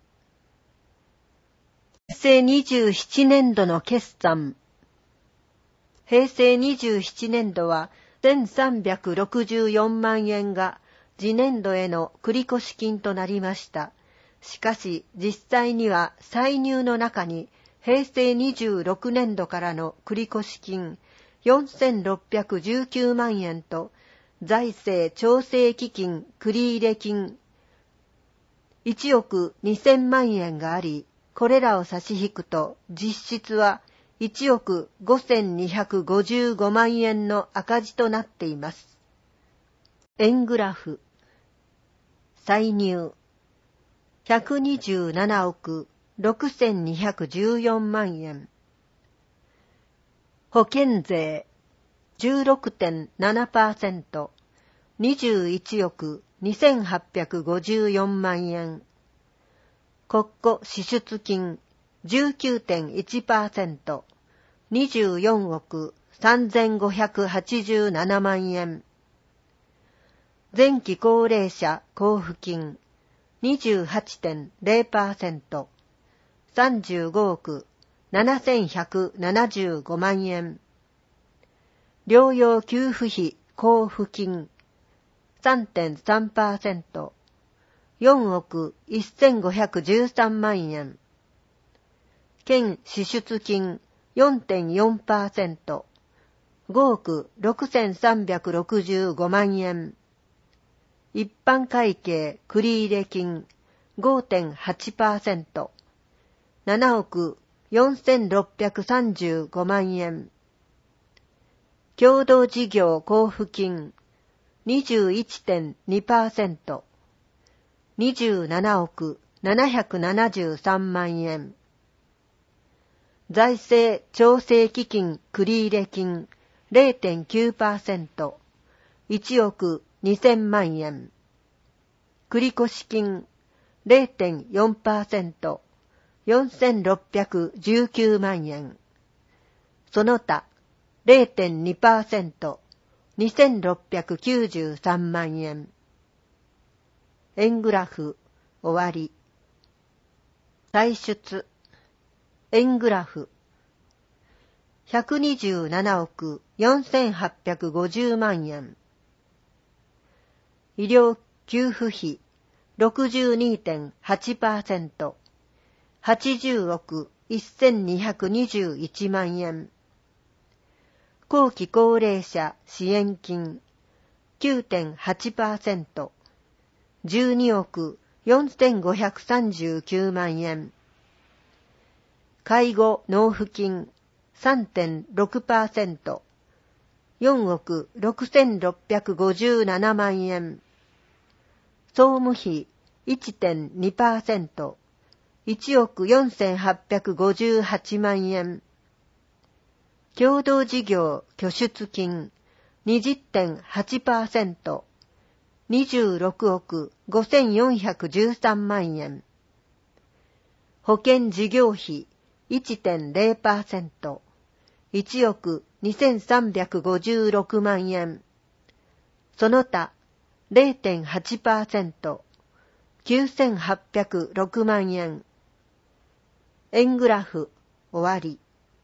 平成にじゅうななねんどの決算。平成にじゅうななねんどはせんさんびゃくろくじゅうよんまんえんが次年度への繰越金となりました。しかし実際には歳入の中に平成にじゅうろくねんどからの繰越金よんせんろっぴゃくじゅうきゅうまんえんと財政調整基金繰入金いちおくにせんまんえんがあり、これらを差し引くと実質はいちおくごせんにひゃくごじゅうごまんえんの赤字となっています。円グラフ。歳入。ひゃくにじゅうななおくろくせんにひゃくじゅうよんまんえん。保険税。じゅうろくてんななパーセント。にじゅういちおくにせんはっぴゃくごじゅうよんまんえん。国庫支出金。じゅうきゅうてんいちパーセント。にじゅうよんおくさんぜんごひゃくはちじゅうななまんえん。前期高齢者交付金 にじゅうはちてんゼロパーセント。さんじゅうごおくななせんひゃくななじゅうごまんえん。療養給付費交付金 さんてんさんパーセント。よんおくせんごひゃくじゅうさんまんえん。県支出金 よんてんよんパーセント。ごおくろくせんさんびゃくろくじゅうごまんえん。一般会計繰入金 ごてんはちパーセント。ななおくよんせんろっぴゃくさんじゅうごまんえん。共同事業交付金 にじゅういちてんにパーセント。にじゅうななおくななひゃくななじゅうさんまんえん。財政調整基金繰入金 ゼロてんきゅうパーセント。いちおくにせんまんえん。繰越金 ゼロてんよんパーセント。よんせんろっぴゃくじゅうきゅうまんえん。その他 ゼロてんにパーセント。にせんろっぴゃくきゅうじゅうさんまんえん。円グラフ終わり。歳出。円グラフ。ひゃくにじゅうななおくよんせんはっぴゃくごじゅうまんえん。医療給付費 ろくじゅうにてんはちパーセント。はちじゅうおくせんにひゃくにじゅういちまんえん。後期高齢者支援金 きゅうてんはちパーセント。じゅうにおくよんせんごひゃくさんじゅうきゅうまんえん。介護納付金 さんてんろくパーセント。よんおくろくせんろっぴゃくごじゅうななまんえん。総務費 いちてんにパーセント。いちおくよんせんはっぴゃくごじゅうはちまんえん。共同事業拠出金 にじゅってんはちパーセント。にじゅうろくおくごせんよんひゃくじゅうさんまんえん。 保険事業費 いってんゼロパーセント、いちおくにせんさんびゃくごじゅうろくまんえん。その他 ゼロてんはちパーセント、きゅうせんはっぴゃくろくまんえん。円グラフ終わり。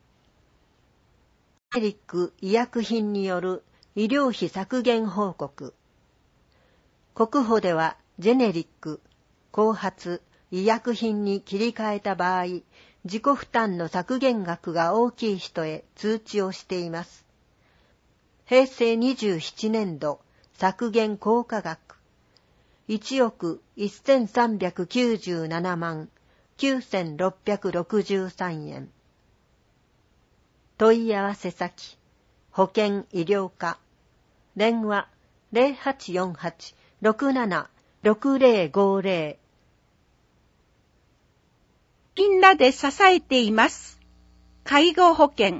ジェネリック医薬品による医療費削減報告。国保ではジェネリック、後発、医薬品に切り替えた場合、自己負担の削減額が大きい人へ通知をしています。平成にじゅうななねん度削減効果額いちおくせんさんびゃくきゅうじゅうななまんきゅうせんろっぴゃくろくじゅうさんえん。問い合わせ先保険医療課電話 ゼロはちよんはち ろくなな ろくゼロごゼロ。 みんなで支えています。介護保険。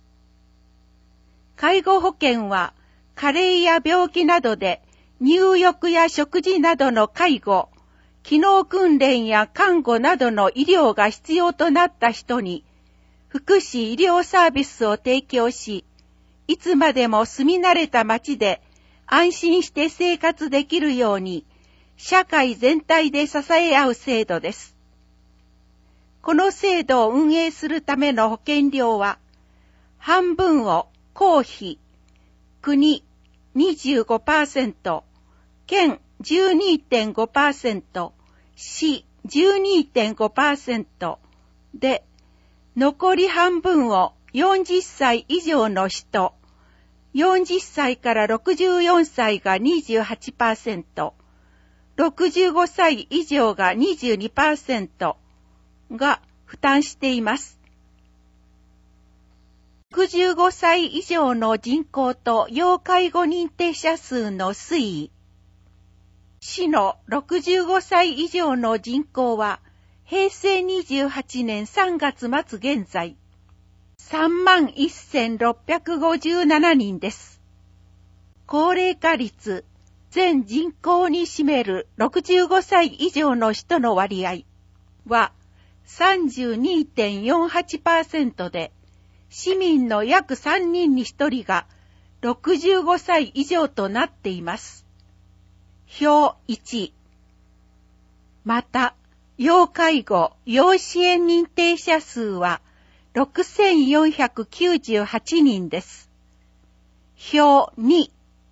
介護保険は加齢や病気などで入浴や食事などの介護、機能訓練や看護などの医療が必要となった人に福祉医療サービスを提供し、いつまでも住み慣れた町で安心して生活できるように社会全体で支え合う制度です。この制度を運営するための保険料は、半分を公費、国 にじゅうごパーセント、県 じゅうにてんごパーセント、市 じゅうにてんごパーセント で、残り半分をよんじゅっさい以上の人、よんじゅっさいからろくじゅうよんさいが にじゅうはちパーセント、ろくじゅうごさい以上が にじゅうにパーセント が負担しています。ろくじゅうごさい以上の人口と要介護認定者数の推移。市のろくじゅうごさい以上の人口は、平成にじゅうはちねんさんがつ末現在、さんまんせんろっぴゃくごじゅうななにんです。高齢化率、全人口に占めるろくじゅうごさい以上の人の割合は さんじゅうにてんよんはちパーセント で、市民の約さんにんにひとりがろくじゅうごさい以上となっています。表いち。また、要介護・要支援認定者数はろくせんよんひゃくきゅうじゅうはちにんです。表に。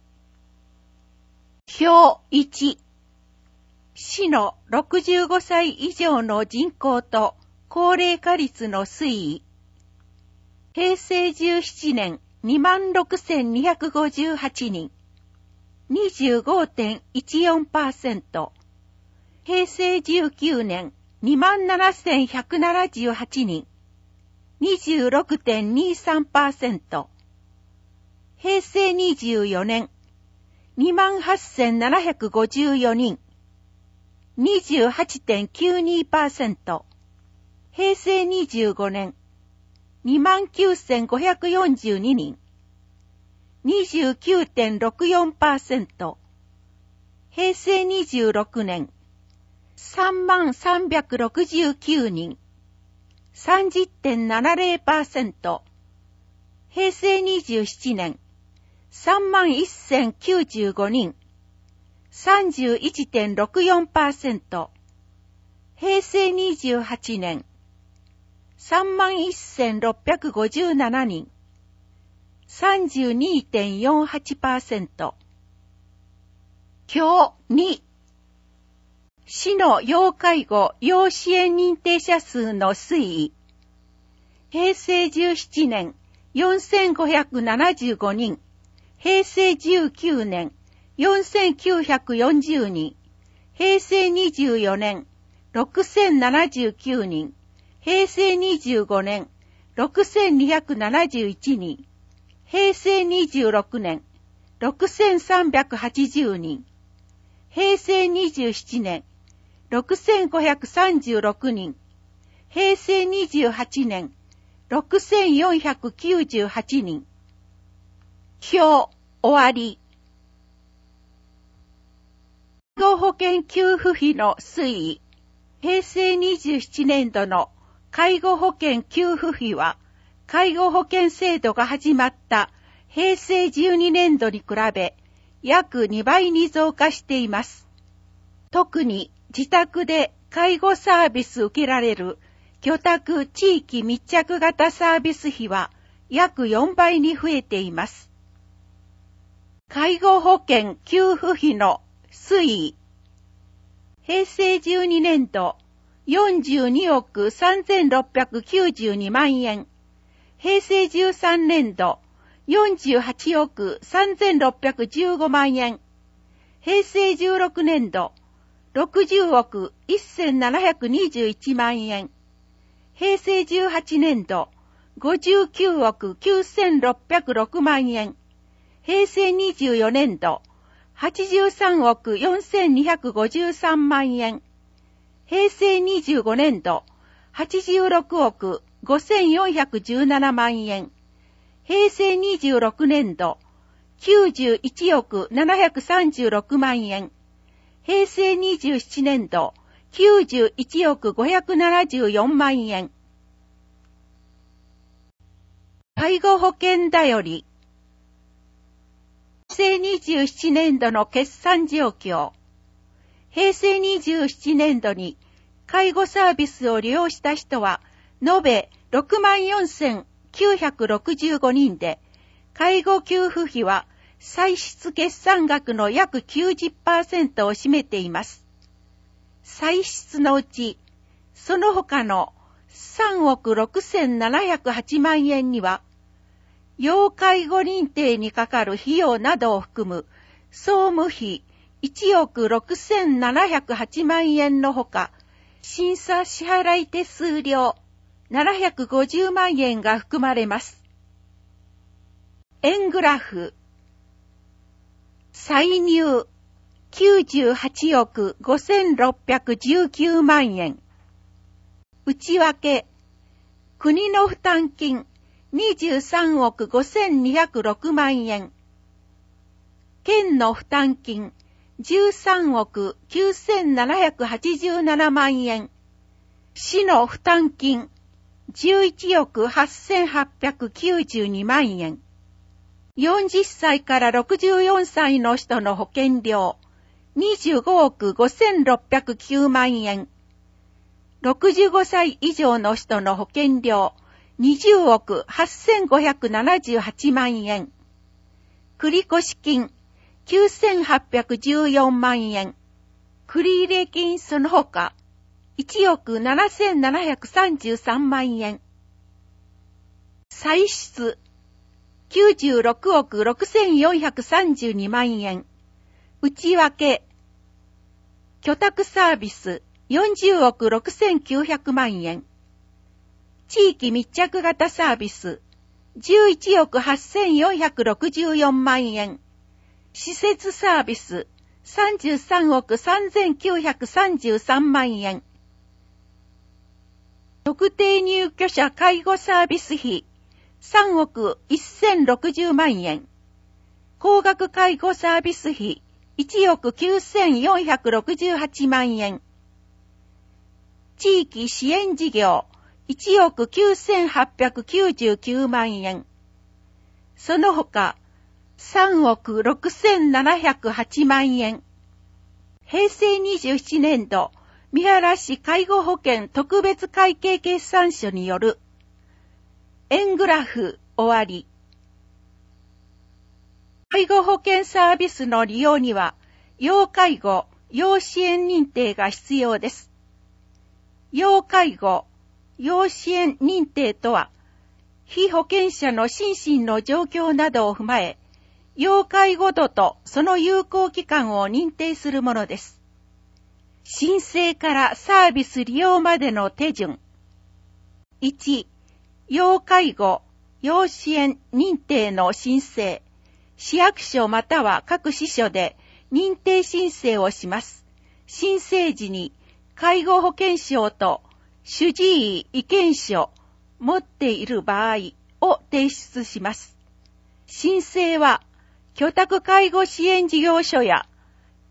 表いち。市のろくじゅうごさい以上の人口と高齢化率の推移。平成じゅうななねん にまんろくせんにひゃくごじゅうはちにん、にじゅうごてんいちよんパーセント。平成じゅうきゅうねん にまんななせんひゃくななじゅうはちにん、にじゅうろくてんにさんパーセント。平成にじゅうよねん にまんはっせんななひゃくごじゅうよにん、にじゅうはちてんきゅうにパーセント。平成にじゅうごねん にまんきゅうせんごひゃくよんじゅうににん、にじゅうきゅうてんろくよんパーセント。平成にじゅうろくねんさんまんさんびゃくろくじゅうきゅうにん、さんじゅってんななゼロパーセント。平成にじゅうななねんさんまんせんきゅうじゅうごにん、さんじゅういってんろくよんパーセント。平成にじゅうはちねんさんまんせんろっぴゃくごじゅうななにん、さんじゅうにてんよんはちパーセント。表に。市の要介護・要支援認定者数の推移。平成じゅうななねんよんせんごひゃくななじゅうごにん、平成じゅうきゅうねんよんせんきゅうひゃくよんじゅうにん、平成にじゅうよねんろくせんななじゅうきゅうにん、平成にじゅうごねんろくせんにひゃくななじゅういちにん、平成にじゅうろくねんろくせんさんびゃくはちじゅうにん、平成にじゅうななねんろくせんごひゃくさんじゅうろくにん、平成にじゅうはちねんろくせんよんひゃくきゅうじゅうはちにん。表終わり。介護保険給付費の推移。 平成にじゅうななねん度の介護保険給付費は、介護保険制度が始まった平成じゅうにねん度に比べ、約にばいに増加しています。特に自宅で介護サービス受けられる居宅地域密着型サービス費は約よんばいに増えています。介護保険給付費の推移。平成じゅうにねん度よんじゅうにおくさんぜんろっぴゃくきゅうじゅうにまんえん。平成じゅうさんねん度よんじゅうはちおくさんぜんろっぴゃくじゅうごまんえん。平成じゅうろくねん度ろくじゅうおくせんななひゃくにじゅういちまんえん。平成じゅうはちねん度ごじゅうきゅうおくきゅうせんろっぴゃくろくまんえん。平成にじゅうよねん度はちじゅうさんおくよんせんにひゃくごじゅうさんまんえん。平成にじゅうごねん度はちじゅうろくおくごせんよんひゃくじゅうななまんえん。平成にじゅうろくねん度きゅうじゅういちおくななひゃくさんじゅうろくまんえん。平成にじゅうななねん度きゅうじゅういちおくごひゃくななじゅうよんまんえん。介護保険だより。平成にじゅうななねん度の決算状況。平成にじゅうななねん度に介護サービスを利用した人は延べ ろくまんよんせんきゅうひゃくろくじゅうごにんで、介護給付費は歳出決算額の約 きゅうじゅっパーセント を占めています。歳出のうち、その他のさんおくろくせんななひゃくはちまんえんには、要介護認定にかかる費用などを含む総務費いちおくろくせんななひゃくはちまんえんのほか、審査支払い手数料ななひゃくごじゅうまんえんが含まれます。円グラフ。歳入きゅうじゅうはちおくごせんろっぴゃくじゅうきゅうまんえん。内訳。国の負担金にじゅうさんおくごせんにひゃくろくまんえん。県の負担金じゅうさんおくきゅうせんななひゃくはちじゅうななまんえん。市の負担金じゅういちおくはっせんはっぴゃくきゅうじゅうにまんえん。よんじゅっさいからろくじゅうよんさいの人の保険料にじゅうごおくごせんろっぴゃくきゅうまんえん。ろくじゅうごさい以上の人の保険料にじゅうおくはっせんごひゃくななじゅうはちまんえん。繰越金きゅうせんはっぴゃくじゅうよんまんえん。繰入金その他いちおくななせんななひゃくさんじゅうさんまんえん。歳出きゅうじゅうろくおくろくせんよんひゃくさんじゅうにまんえん。内訳居宅サービスよんじゅうおくろくせんきゅうひゃくまんえん。地域密着型サービスじゅういちおくはっせんよんひゃくろくじゅうよんまんえん。施設サービスさんじゅうさんおくさんぜんきゅうひゃくさんじゅうさんまんえん。特定入居者介護サービス費さんおくせんろくじゅうまんえん。高額介護サービス費いちおくきゅうせんよんひゃくろくじゅうはちまんえん。地域支援事業いちおくきゅうせんはっぴゃくきゅうじゅうきゅうまんえん。その他、さんおくろくせんななひゃくはちまんえん。平成にじゅうななねん度、三原市介護保険特別会計決算書による円グラフ終わり。介護保険サービスの利用には、要介護、要支援認定が必要です。要介護、要支援認定とは、被保険者の心身の状況などを踏まえ、要介護度とその有効期間を認定するものです。申請からサービス利用までの手順。いち、要介護、要支援認定の申請。市役所または各支所で認定申請をします。申請時に介護保険証と主治医意見書持っている場合を提出します。申請は居宅介護支援事業所や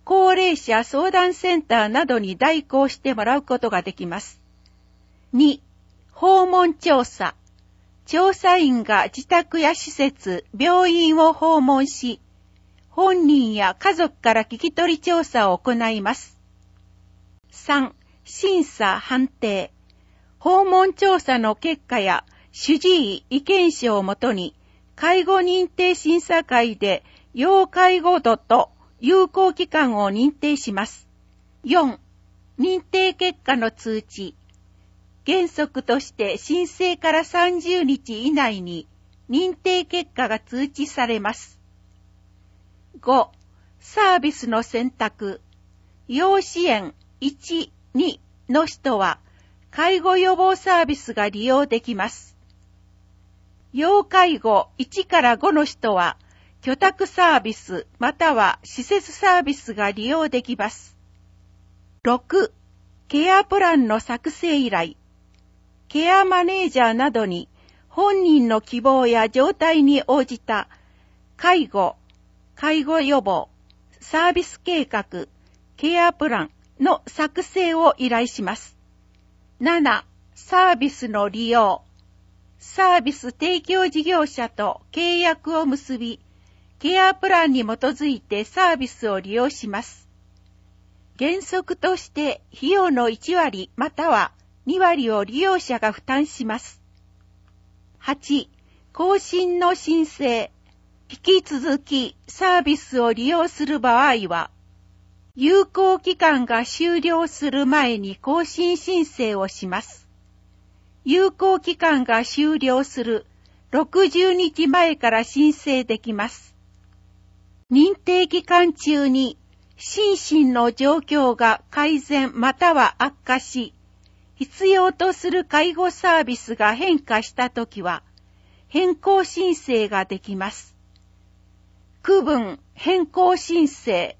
高齢者相談センターなどに代行してもらうことができます。に、訪問調査。調査員が自宅や施設、病院を訪問し、本人や家族から聞き取り調査を行います。さん、審査判定。訪問調査の結果や主治医意見書をもとに、介護認定審査会で要介護度と有効期間を認定します。よん、認定結果の通知。原則として申請からさんじゅうにち以内に認定結果が通知されます。ご、サービスの選択。要支援いち、にの人は介護予防サービスが利用できます。要介護いちからごの人は居宅サービスまたは施設サービスが利用できます。ろく、ケアプランの作成依頼。ケアマネージャーなどに本人の希望や状態に応じた介護、介護予防、サービス計画、ケアプランの作成を依頼します。なな、サービスの利用。サービス提供事業者と契約を結び、ケアプランに基づいてサービスを利用します。原則として費用のいちわりまたはにわりを利用者が負担します。はち、更新の申請。引き続きサービスを利用する場合は、有効期間が終了する前に更新申請をします。有効期間が終了するろくじゅうにちまえから申請できます。認定期間中に心身の状況が改善または悪化し、必要とする介護サービスが変化したときは、変更申請ができます。区分変更申請。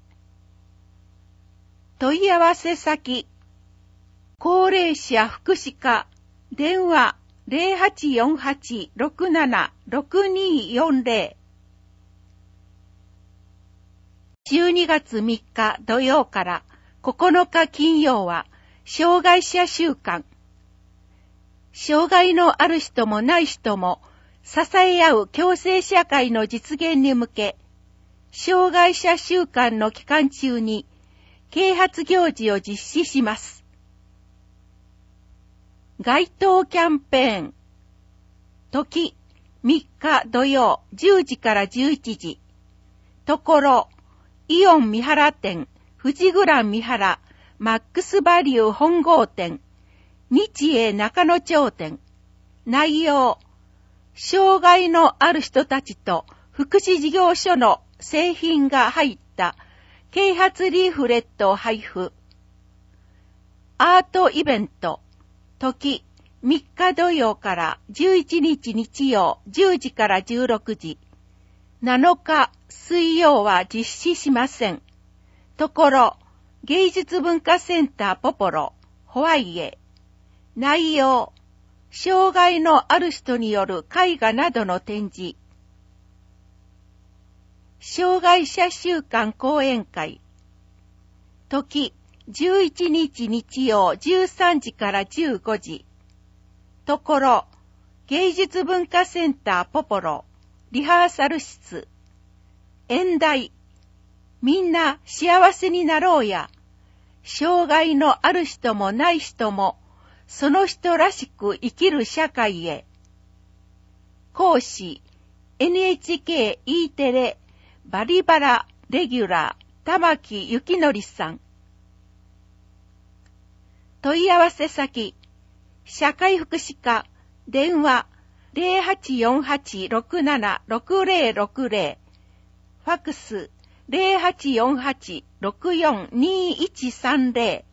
問い合わせ先。高齢者福祉課。電話 ゼロはちよんはち ろくなな ろくによんゼロ。じゅうにがつみっか土曜からここのか金曜は障害者週間。障害のある人もない人も支え合う共生社会の実現に向け、障害者週間の期間中に啓発行事を実施します。街頭キャンペーン。時、みっか土曜じゅうじからじゅういちじ。ところ、イオン三原店、富士グラン三原、マックスバリュー本郷店、日英中野町店。内容、障害のある人たちと福祉事業所の製品が入った啓発リーフレットを配布。アートイベント。時、みっか土曜からじゅういちにち日曜じゅうじからじゅうろくじ。なのか水曜は実施しません。ところ、芸術文化センターポポロ、ホワイエ。内容、障害のある人による絵画などの展示。障害者週間講演会。時、じゅういちにち日曜じゅうさんじからじゅうごじ。ところ、芸術文化センターポポロ、リハーサル室。演題、みんな幸せになろうや。障害のある人もない人も、その人らしく生きる社会へ。講師、エヌエイチケー E テレ、バリバラ、レギュラー、玉木幸則さん。問い合わせ先、社会福祉課、電話 ゼロはちよんはち ろくなな ろくゼロろくゼロ、ファクス ゼロはちよんはち ろくよん にいちさんゼロ。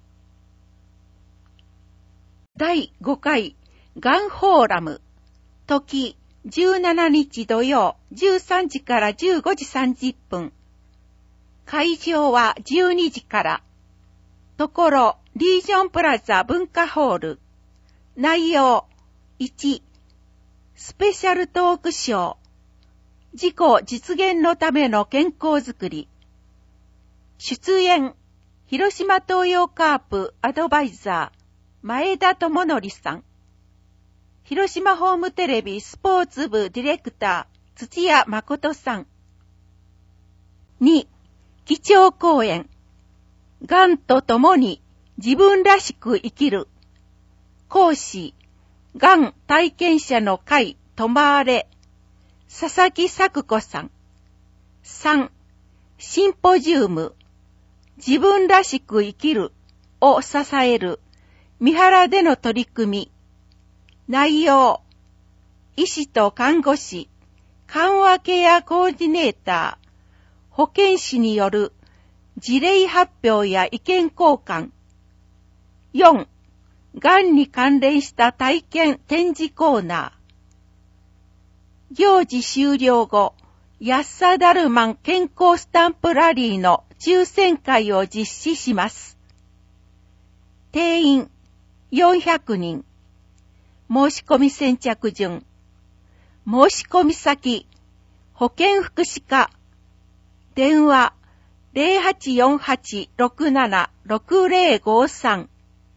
だいごかいがんフォーラム。時、じゅうしちにち土曜じゅうさんじからじゅうごじさんじゅっぷん。会場はじゅうにじから。ところ、リージョンプラザ文化ホール。内容、いち、スペシャルトークショー。自己実現のための健康づくり。 出演、広島東洋カープアドバイザー、前田智則さん。広島ホームテレビスポーツ部ディレクター、土屋誠さん。に、基調講演。がんと共に自分らしく生きる。講師、がん体験者の会とまわれ、佐々木咲子さん。さん、シンポジウム。自分らしく生きるを支える三原での取り組み。内容、医師と看護師、緩和ケアコーディネーター、保健師による事例発表や意見交換。よん、がんに関連した体験展示コーナー。行事終了後、ヤッサダルマン健康スタンプラリーの抽選会を実施します。定員よんひゃくにん。申し込み先着順。申し込み先、保健福祉課。電話 ゼロはちよんはち ろくなな ろくゼロごさん。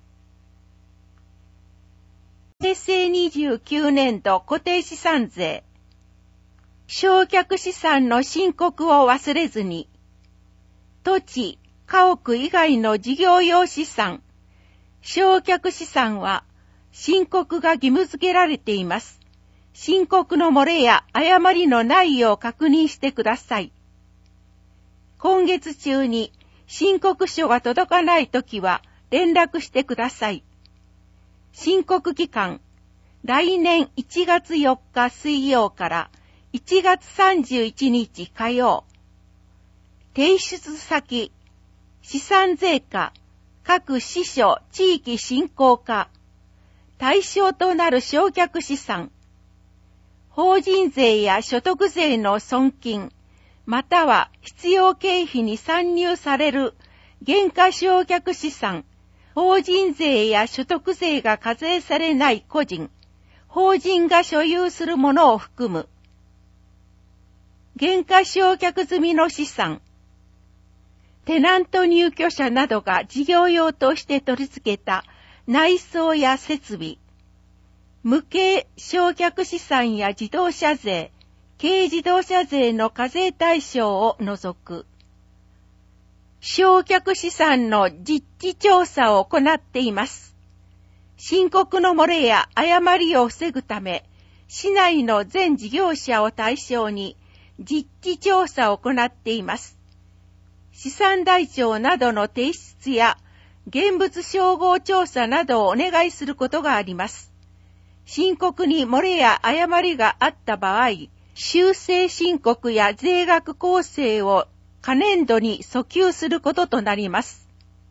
平成にじゅうきゅうねんど固定資産税。償却資産の申告を忘れずに。土地、家屋以外の事業用資産、償却資産は申告が義務付けられています。申告の漏れや誤りのないよう確認してください。今月中に申告書が届かないときは連絡してください。申告期間、来年いちがつよっか水曜からいちがつさんじゅういちにち火曜。提出先、資産税課、各支所地域振興課。対象となる償却資産。法人税や所得税の損金、または必要経費に算入される減価償却資産。法人税や所得税が課税されない個人、法人が所有するものを含む。減価償却済みの資産。テナント入居者などが事業用として取り付けた内装や設備。無形償却資産や自動車税、軽自動車税の課税対象を除く。償却資産の実地調査を行っています。申告の漏れや誤りを防ぐため、市内の全事業者を対象に実地調査を行っています。資産台帳などの提出や現物照合調査などをお願いすることがあります。申告に漏れや誤りがあった場合、修正申告や税額構成を可年度に訴求することとなります。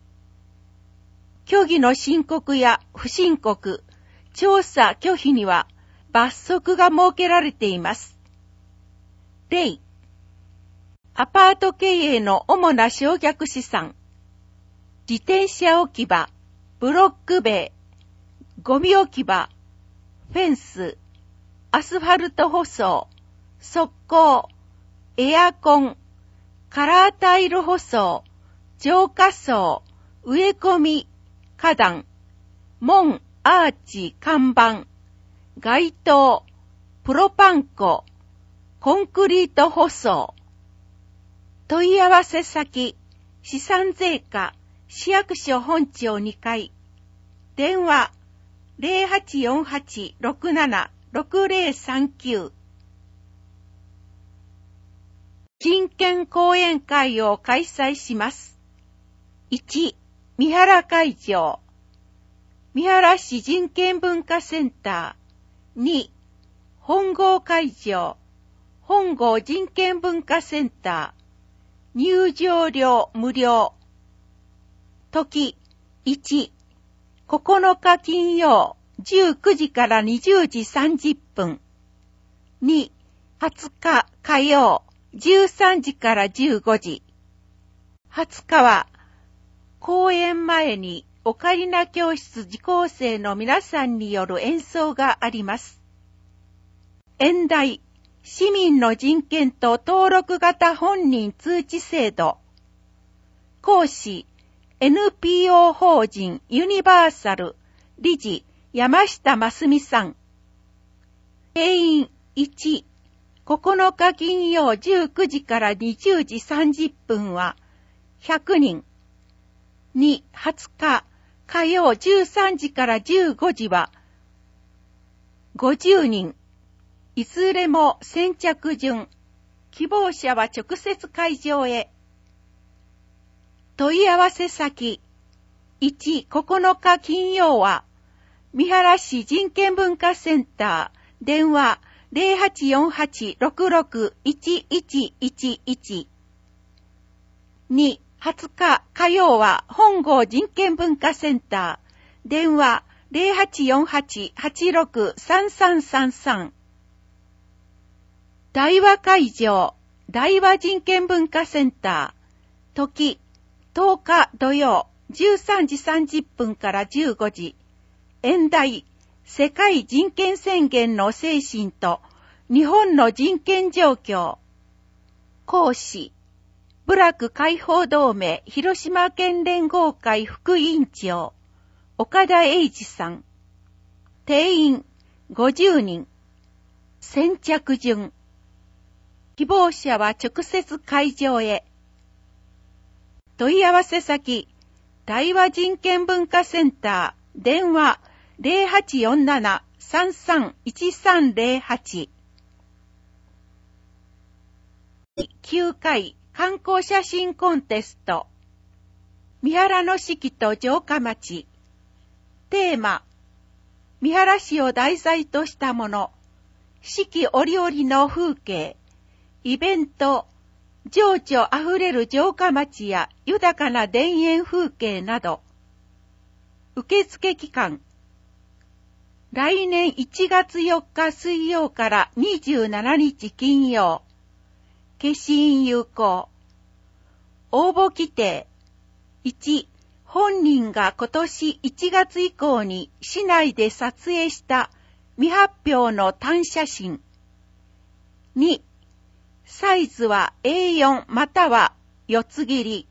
虚偽の申告や不申告、調査拒否には罰則が設けられています。例、アパート経営の主な償却資産、自転車置き場、ブロック塀、ゴミ置き場、フェンス、アスファルト舗装、側溝、エアコン、カラータイル舗装、浄化層、植え込み、花壇、門、アーチ、看板、街灯、プロパン粉、コンクリート舗装。問い合わせ先、資産税課、市役所本庁にかい。電話、ゼロはちよんはち ろくなな ろくゼロさんきゅう。人権講演会を開催します。いち、三原会場。三原市人権文化センター。に、本郷会場。本郷人権文化センター。入場料無料。時、いち、ここのか金曜、じゅうくじからにじゅうじさんじゅっぷん。に、はつか火曜、じゅうさんじからじゅうごじ。はつかは、公演前にオカリナ教室受講生の皆さんによる演奏があります。演題、市民の人権と登録型本人通知制度。 講師、エヌピーオー 法人ユニバーサル、理事、山下真澄さん。定員いち、ここのか金曜じゅうくじからにじゅうじさんじゅっぷんはひゃくにん。に、はつか火曜じゅうさんじからじゅうごじはごじゅうにん。いずれも先着順。希望者は直接会場へ。問い合わせ先。いち、ここのか金曜は、三原市人権文化センター、電話 ゼロはちよんはち ろくろく いちいちいちいち。に、はつか火曜は本郷人権文化センター、電話 ゼロはちよんはち はちろく さんさんさんさん。大和会場、大和人権文化センター、時、とおか土曜、じゅうさんじさんじゅっぷんからじゅうごじ。演題、世界人権宣言の精神と日本の人権状況。講師、部落解放同盟広島県連合会副委員長、岡田英二さん。定員ごじゅうにん。先着順。希望者は直接会場へ。問い合わせ先、大和人権文化センター、電話 ゼロはちよんなな さんさんいちさんゼロはち。きゅうかい観光写真コンテスト。三原の四季と城下町。テーマ、三原市を題材としたもの。四季折々の風景。イベント、情緒あふれる城下町や豊かな田園風景など。受付期間。来年いちがつよっか水曜からにじゅうしちにち金曜。消印有効。応募規定。いち、本人が今年いちがつ以降に市内で撮影した未発表の単写真。に、サイズは エーよん または四つ切り。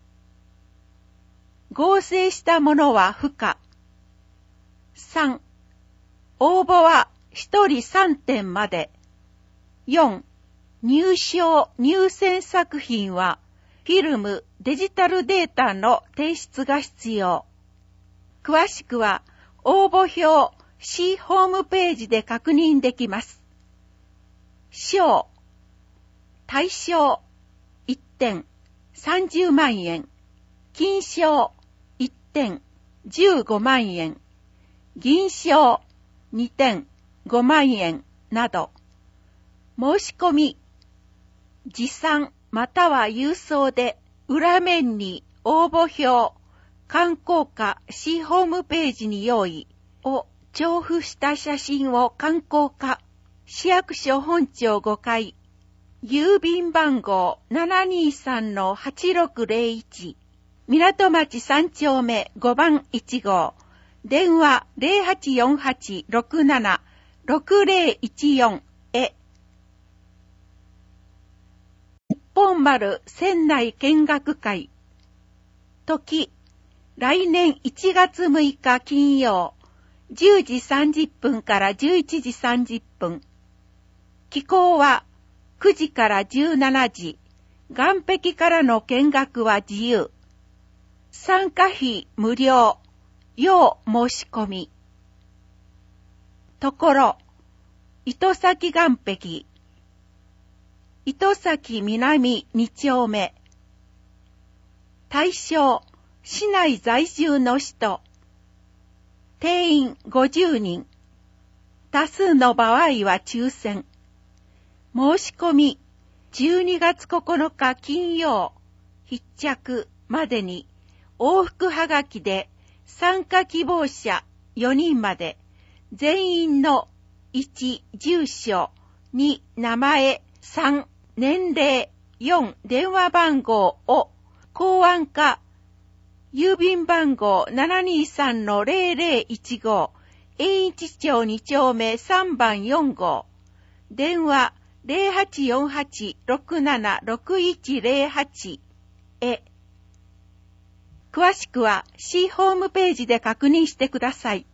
合成したものは不可。さん、応募はひとりさんてんまで。よん、入賞・入選作品はフィルム・デジタルデータの提出が必要。詳しくは応募表、市ホームページで確認できます。賞。大賞いってんさんじゅうまんえん、金賞いってんじゅうごまんえん、銀賞にてんごまんえんなど。申し込み、持参または郵送で裏面に応募表、観光課市ホームページに用意を調布した写真を観光課市役所本庁ごかい、郵便番号 ななにさんのはちろくゼロいち、港町さんちょうめごばんいちごう、電話 ゼロはちよんはち ろくなな ろくゼロいちよん へ。日本丸船内見学会。時、来年いちがつむいか金曜、じゅうじさんじゅっぷんからじゅういちじさんじゅっぷん。期間はくじからじゅうしちじ。岸壁からの見学は自由。参加費無料。要申し込み。ところ、糸崎岸壁。糸崎南にちょうめ。対象、市内在住の人。定員ごじゅうにん。多数の場合は抽選。申し込み、じゅうにがつここのか金曜、必着までに、往復はがきで参加希望者よにんまで、全員のいち、住所、に、名前、さん、年齢、よん、電話番号を、公安課、郵便番号 ななにさんのゼロゼロいちご、延一町にちょうめさんばんよんごう、電話ゼロはちよんはち ろくなな ろくいちゼロはちへ。 詳しくは市ホームページで確認してください。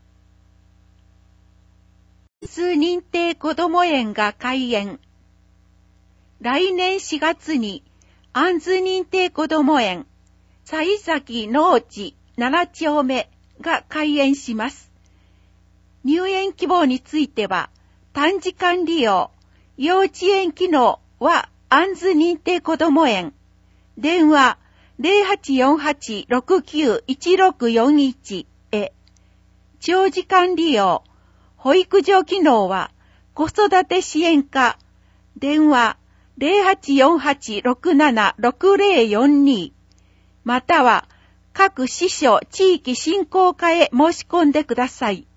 アンズ認定こども園が開園。来年しがつにアンズ認定こども園、幸崎農地なな丁目が開園します。入園希望については、短時間利用、幼稚園機能はアンズ認定こども園、電話 ゼロはちよんはち ろくきゅう いちろくよんいち へ、長時間利用、保育所機能は子育て支援課、電話 ゼロはちよんはち ろくなな ろくゼロよんに、または各支所地域振興課へ申し込んでください。